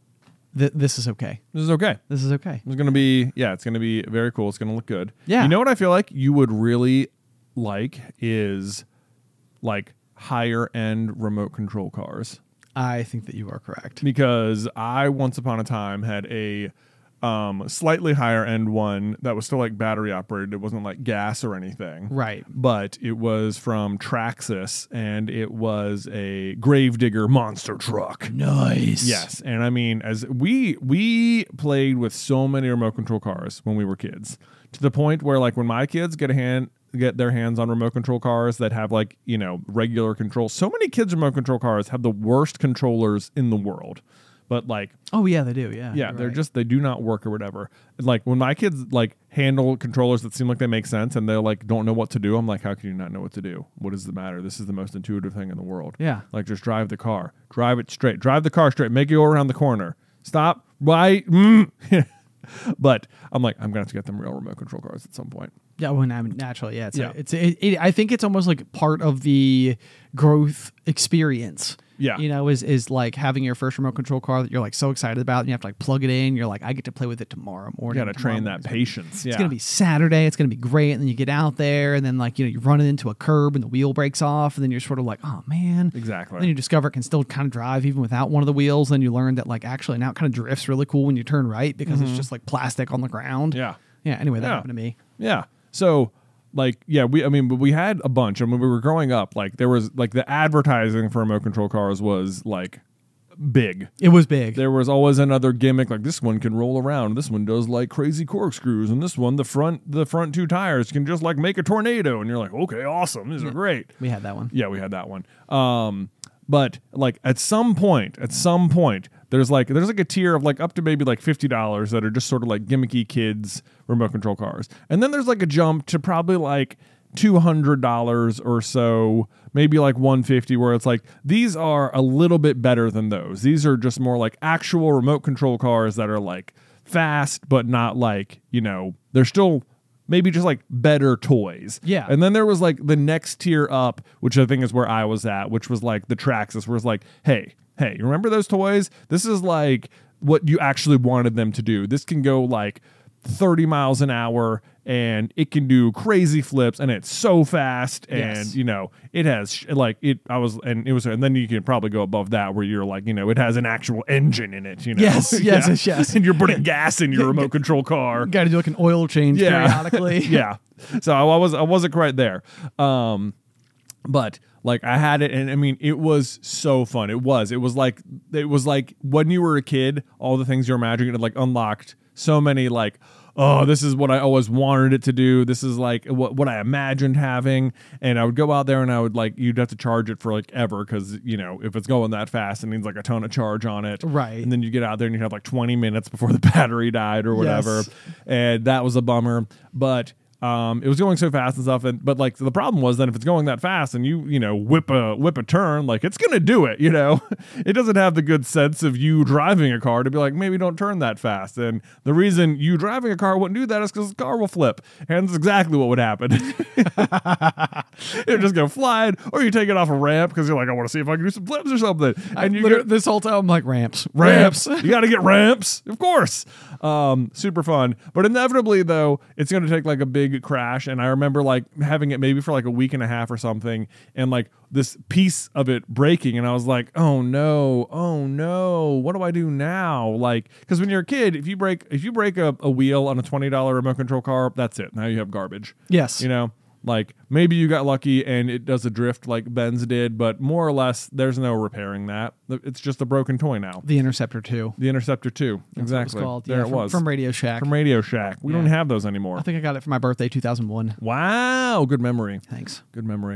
Speaker 1: th- this is okay.
Speaker 2: This is okay.
Speaker 1: This is okay.
Speaker 2: It's going to be, yeah, it's going to be very cool. It's going to look good.
Speaker 1: Yeah.
Speaker 2: You know what I feel like you would really like is like higher end remote control cars.
Speaker 1: I think that you are correct.
Speaker 2: Because I once upon a time had a um, slightly higher end one that was still like battery operated. It wasn't like gas or anything.
Speaker 1: Right.
Speaker 2: But it was from Traxxas and it was a Gravedigger monster truck.
Speaker 1: Nice.
Speaker 2: Yes, and I mean, as we we played with so many remote control cars when we were kids, to the point where like when my kids get a hand get their hands on remote control cars that have like you know regular control, so many kids' remote control cars have the worst controllers in the world. But like,
Speaker 1: Oh yeah, they do. Yeah.
Speaker 2: yeah,
Speaker 1: you're
Speaker 2: they're
Speaker 1: right.
Speaker 2: just they do not work or whatever. Like when my kids like handle controllers that seem like they make sense and they like don't know what to do, I'm like, how can you not know what to do? What is the matter? This is the most intuitive thing in the world.
Speaker 1: Yeah.
Speaker 2: Like just drive the car, drive it straight, drive the car straight, make it go around the corner, stop, right. Mm. But I'm like, I'm gonna have to get them real remote control cars at some point.
Speaker 1: Yeah, when I'm naturally, yeah, it's
Speaker 2: Yeah.
Speaker 1: A, it's a, it, it, I think it's almost like part of the growth experience.
Speaker 2: Yeah.
Speaker 1: you know, is is like having your first remote control car that you're like so excited about, and you have to like plug it in. You're like, I get to play with it tomorrow
Speaker 2: You
Speaker 1: morning.
Speaker 2: got to
Speaker 1: tomorrow
Speaker 2: train
Speaker 1: morning.
Speaker 2: that patience. Yeah,
Speaker 1: It's gonna be Saturday. It's gonna be great, and then you get out there, and then like you know you run it into a curb, and the wheel breaks off, and then you're sort of like, oh man.
Speaker 2: exactly.
Speaker 1: Then you discover it can still kind of drive even without one of the wheels. Then you learn that like actually now it kind of drifts really cool when you turn right because it's just like plastic on the ground.
Speaker 2: Yeah.
Speaker 1: Yeah. Anyway, that
Speaker 2: Yeah.
Speaker 1: happened to me.
Speaker 2: Yeah. So like, yeah, we, I mean, but we had a bunch. And when we were growing up, like there was like the advertising for remote control cars was like big.
Speaker 1: It was big.
Speaker 2: There was always another gimmick, like this one can roll around. This one does like crazy corkscrews. And this one, the front, the front two tires can just like make a tornado. And you're like, okay, awesome. These are great.
Speaker 1: We had that one.
Speaker 2: Yeah, we had that one. Um, but like at some point, at some point, there's like there's like a tier of like up to maybe like fifty dollars that are just sort of like gimmicky kids remote control cars, and then there's like a jump to probably like two hundred dollars or so, maybe like one hundred fifty dollars, where it's like these are a little bit better than those. These are just more like actual remote control cars that are like fast, but not like, you know, they're still maybe just like better toys.
Speaker 1: Yeah.
Speaker 2: And then there was like the next tier up, which I think is where I was at, which was like the Traxxas, where it's like, hey, hey, you remember those toys? This is like what you actually wanted them to do. This can go like thirty miles an hour and it can do crazy flips and it's so fast and
Speaker 1: Yes.
Speaker 2: you know it has sh- like it I was and it was and then you can probably go above that where you're like, you know, it has an actual engine in it, you know.
Speaker 1: Yes, yes, yes, yes.
Speaker 2: And you're putting gas in your remote control car.
Speaker 1: Got to do like an oil change
Speaker 2: Yeah.
Speaker 1: periodically.
Speaker 2: Yeah. So I was I wasn't quite there. Um but like I had it and I mean it was so fun. It was. It was like it was like when you were a kid, all the things you're imagining, it like unlocked so many like, oh, this is what I always wanted it to do. This is like what what I imagined having. And I would go out there and I would like, you'd have to charge it for like ever because, you know, if it's going that fast, it needs like a ton of charge on it.
Speaker 1: Right.
Speaker 2: And then you get out there and you have like twenty minutes before the battery died or whatever.
Speaker 1: Yes.
Speaker 2: And that was a bummer. But Um, it was going so fast and stuff, and but like the problem was that if it's going that fast and you you know whip a whip a turn, like it's gonna do it, you know. It doesn't have the good sense of you driving a car to be like maybe don't turn that fast. And the reason you driving a car wouldn't do that is because the car will flip, and that's exactly what would happen. You're just gonna fly it, or you take it off a ramp because you're like I want to see if I can do some flips or something.
Speaker 1: I
Speaker 2: And you
Speaker 1: literally-
Speaker 2: get
Speaker 1: this whole time I'm like ramps,
Speaker 2: ramps.
Speaker 1: ramps.
Speaker 2: You got to get ramps, of course. Um, super fun, but inevitably though, it's going to take like a big crash. And I remember like having it maybe for like a week and a half or something, and like this piece of it breaking, and I was like, oh no, oh no, what do I do now? Like, because when you're a kid, if you break if you break a, a wheel on a twenty dollar remote control car, that's it. Now you have garbage.
Speaker 1: Yes.
Speaker 2: You know. Like maybe you got lucky and it does a drift like Ben's did, but more or less there's no repairing that. It's just a broken toy now.
Speaker 1: The Interceptor two.
Speaker 2: The Interceptor two.
Speaker 1: That's
Speaker 2: Exactly.
Speaker 1: what it was called.
Speaker 2: There
Speaker 1: Yeah,
Speaker 2: it
Speaker 1: from,
Speaker 2: was.
Speaker 1: from Radio Shack.
Speaker 2: From Radio Shack. We
Speaker 1: Yeah.
Speaker 2: don't have those anymore.
Speaker 1: I think I got it for my birthday, two thousand one.
Speaker 2: Wow. Good memory.
Speaker 1: Thanks.
Speaker 2: Good memory.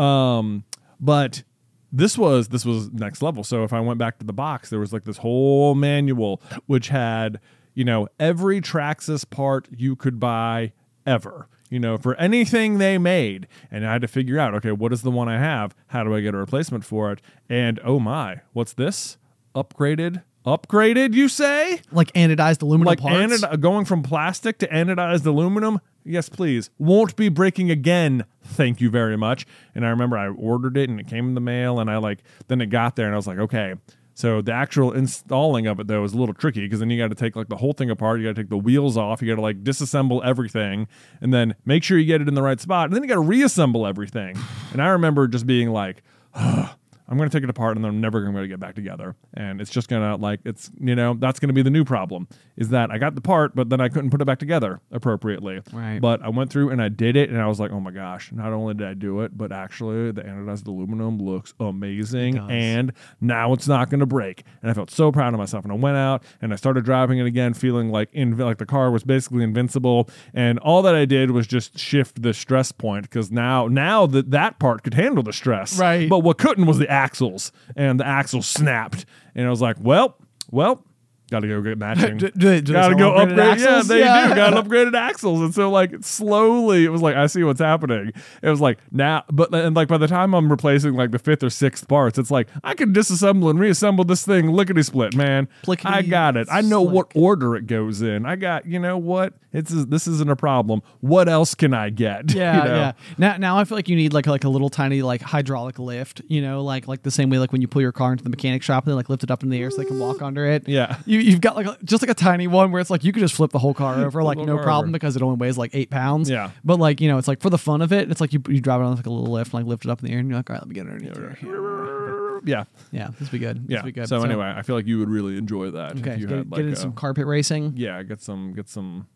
Speaker 2: Um, but this was this was next level. So if I went back to the box, there was like this whole manual which had, you know, every Traxxas part you could buy ever. You know, for anything they made. And I had to figure out, okay, what is the one I have? How do I get a replacement for it? And oh my, what's this? Upgraded? Upgraded, you say?
Speaker 1: Like anodized aluminum
Speaker 2: Like
Speaker 1: parts.
Speaker 2: anod- going from plastic to anodized aluminum? Yes, please. Won't be breaking again. Thank you very much. And I remember I ordered it and it came in the mail and I like, then it got there and I was like, okay. So the actual installing of it though is a little tricky because then you got to take like the whole thing apart. You got to take the wheels off. You got to like disassemble everything and then make sure you get it in the right spot. And then you got to reassemble everything. And I remember just being like, oh, I'm going to take it apart and then I'm never going to get back together. And it's just going to like, it's, you know, that's going to be the new problem is that I got the part, but then I couldn't put it back together appropriately.
Speaker 1: Right.
Speaker 2: But I went through and I did it and I was like, oh my gosh, not only did I do it, but actually the anodized aluminum looks amazing
Speaker 1: It does.
Speaker 2: and now it's not going to break. And I felt so proud of myself. And I went out and I started driving it again, feeling like in, like the car was basically invincible. And all that I did was just shift the stress point because now, now that that part could handle the stress.
Speaker 1: Right.
Speaker 2: But what couldn't was the axles, and the axles snapped, and I was like, "Well, well, got to go get matching.
Speaker 1: Do- do- do they
Speaker 2: Got to
Speaker 1: sell
Speaker 2: go
Speaker 1: upgraded
Speaker 2: upgrade. Yeah,
Speaker 1: axles?
Speaker 2: they
Speaker 1: Yeah.
Speaker 2: do. Got upgraded axles." And so, like, slowly, it was like, I see what's happening. It was like now, but and like by the time I'm replacing like the fifth or sixth parts, it's like I can disassemble and reassemble this thing lickety split, man.
Speaker 1: Plickety
Speaker 2: I got it. I know what
Speaker 1: slick.
Speaker 2: order it goes in. I got. You know what? It's this isn't a problem. What else can I get?
Speaker 1: Yeah,
Speaker 2: You know?
Speaker 1: yeah. Now, now I feel like you need like like a little tiny like hydraulic lift. You know, like like the same way like when you pull your car into the mechanic shop and they like lift it up in the air so they can walk under it.
Speaker 2: Yeah.
Speaker 1: You you've got like a, just like a tiny one where it's like you could just flip the whole car over like
Speaker 2: the
Speaker 1: no
Speaker 2: car
Speaker 1: problem
Speaker 2: over.
Speaker 1: because it only weighs like eight pounds.
Speaker 2: Yeah.
Speaker 1: But like you know it's like for the fun of it, it's like you you drive it on like a little lift, like lift it up in the air, and you're like, all right, let me get it underneath here.
Speaker 2: Yeah.
Speaker 1: Yeah, this would be good. This
Speaker 2: Yeah.
Speaker 1: would be good.
Speaker 2: So, anyway, I feel like you would really enjoy that.
Speaker 1: okay,
Speaker 2: If you
Speaker 1: get,
Speaker 2: had,
Speaker 1: get
Speaker 2: like,
Speaker 1: in
Speaker 2: a-
Speaker 1: some carpet racing.
Speaker 2: yeah, get some get some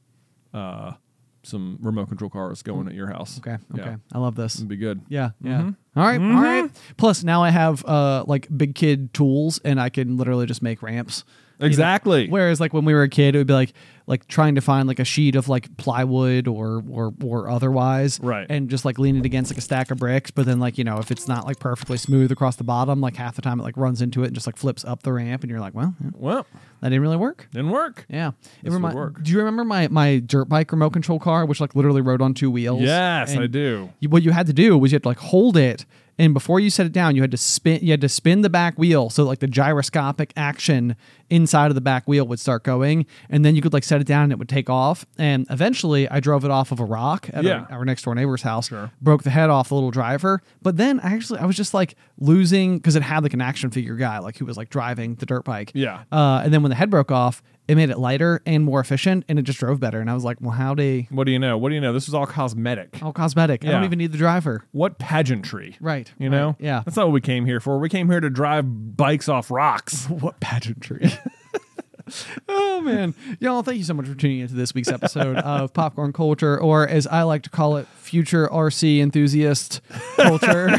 Speaker 2: uh some remote control cars going at your house.
Speaker 1: Okay,
Speaker 2: Yeah.
Speaker 1: okay, I love this.
Speaker 2: It'd be good.
Speaker 1: Yeah, yeah.
Speaker 2: Mhm.
Speaker 1: All right, all right. Plus, now I have uh like big kid tools, and I can literally just make ramps. You know?
Speaker 2: Exactly.
Speaker 1: Whereas, like when we were a kid, it would be like like trying to find like a sheet of like plywood or or or otherwise,
Speaker 2: Right.
Speaker 1: And just like lean it against like a stack of bricks. But then like you know if it's not like perfectly smooth across the bottom, like half the time it like runs into it and just like flips up the ramp, and you're like, well, yeah,
Speaker 2: Well,
Speaker 1: that didn't really work.
Speaker 2: didn't work.
Speaker 1: Yeah, it
Speaker 2: This would
Speaker 1: remi-
Speaker 2: work.
Speaker 1: Do you remember my my dirt bike remote control car, which like literally rode on two wheels?
Speaker 2: Yes,
Speaker 1: And
Speaker 2: I do.
Speaker 1: you, what you had to do was you had to like hold it and before you set it down, you had to spin. You had to spin the back wheel, so like the gyroscopic action inside of the back wheel would start going, and then you could like set it down and it would take off. And eventually, I drove it off of a rock at
Speaker 2: Yeah.
Speaker 1: our, our next door neighbor's house.
Speaker 2: Sure.
Speaker 1: Broke the head off the little driver, but then I actually I was just like losing because it had like an action figure guy like who was like driving the dirt bike.
Speaker 2: Yeah.
Speaker 1: Uh, and then when the head broke off, it made it lighter and more efficient, and it just drove better. And I was like, well, how they
Speaker 2: What do you know? What do you know? This was all cosmetic.
Speaker 1: all cosmetic? I
Speaker 2: Yeah.
Speaker 1: don't even need the driver.
Speaker 2: What pageantry?
Speaker 1: Right.
Speaker 2: You
Speaker 1: right,
Speaker 2: know?
Speaker 1: Yeah.
Speaker 2: That's not what we came here for. We came here to drive bikes off rocks.
Speaker 1: What pageantry? Oh man, y'all! Thank you so much for tuning into this week's episode of Popcorn Culture, or as I like to call it, Future R C Enthusiast Culture.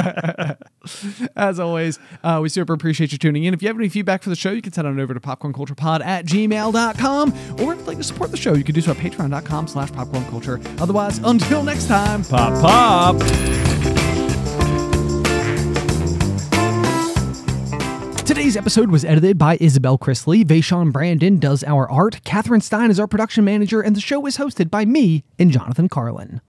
Speaker 1: As always, uh, we super appreciate you tuning in. If you have any feedback for the show, you can send on over to popcornculturepod at gmail dot com, or if you'd like to support the show, you can do so at patreon dot com slash popcorn culture. Otherwise, until next time,
Speaker 2: Pop, pop.
Speaker 1: Today's episode was edited by Isabel Chrisley. Vaishon Brandon does our art. Catherine Stein is our production manager, and the show is hosted by me and Jonathan Carlin.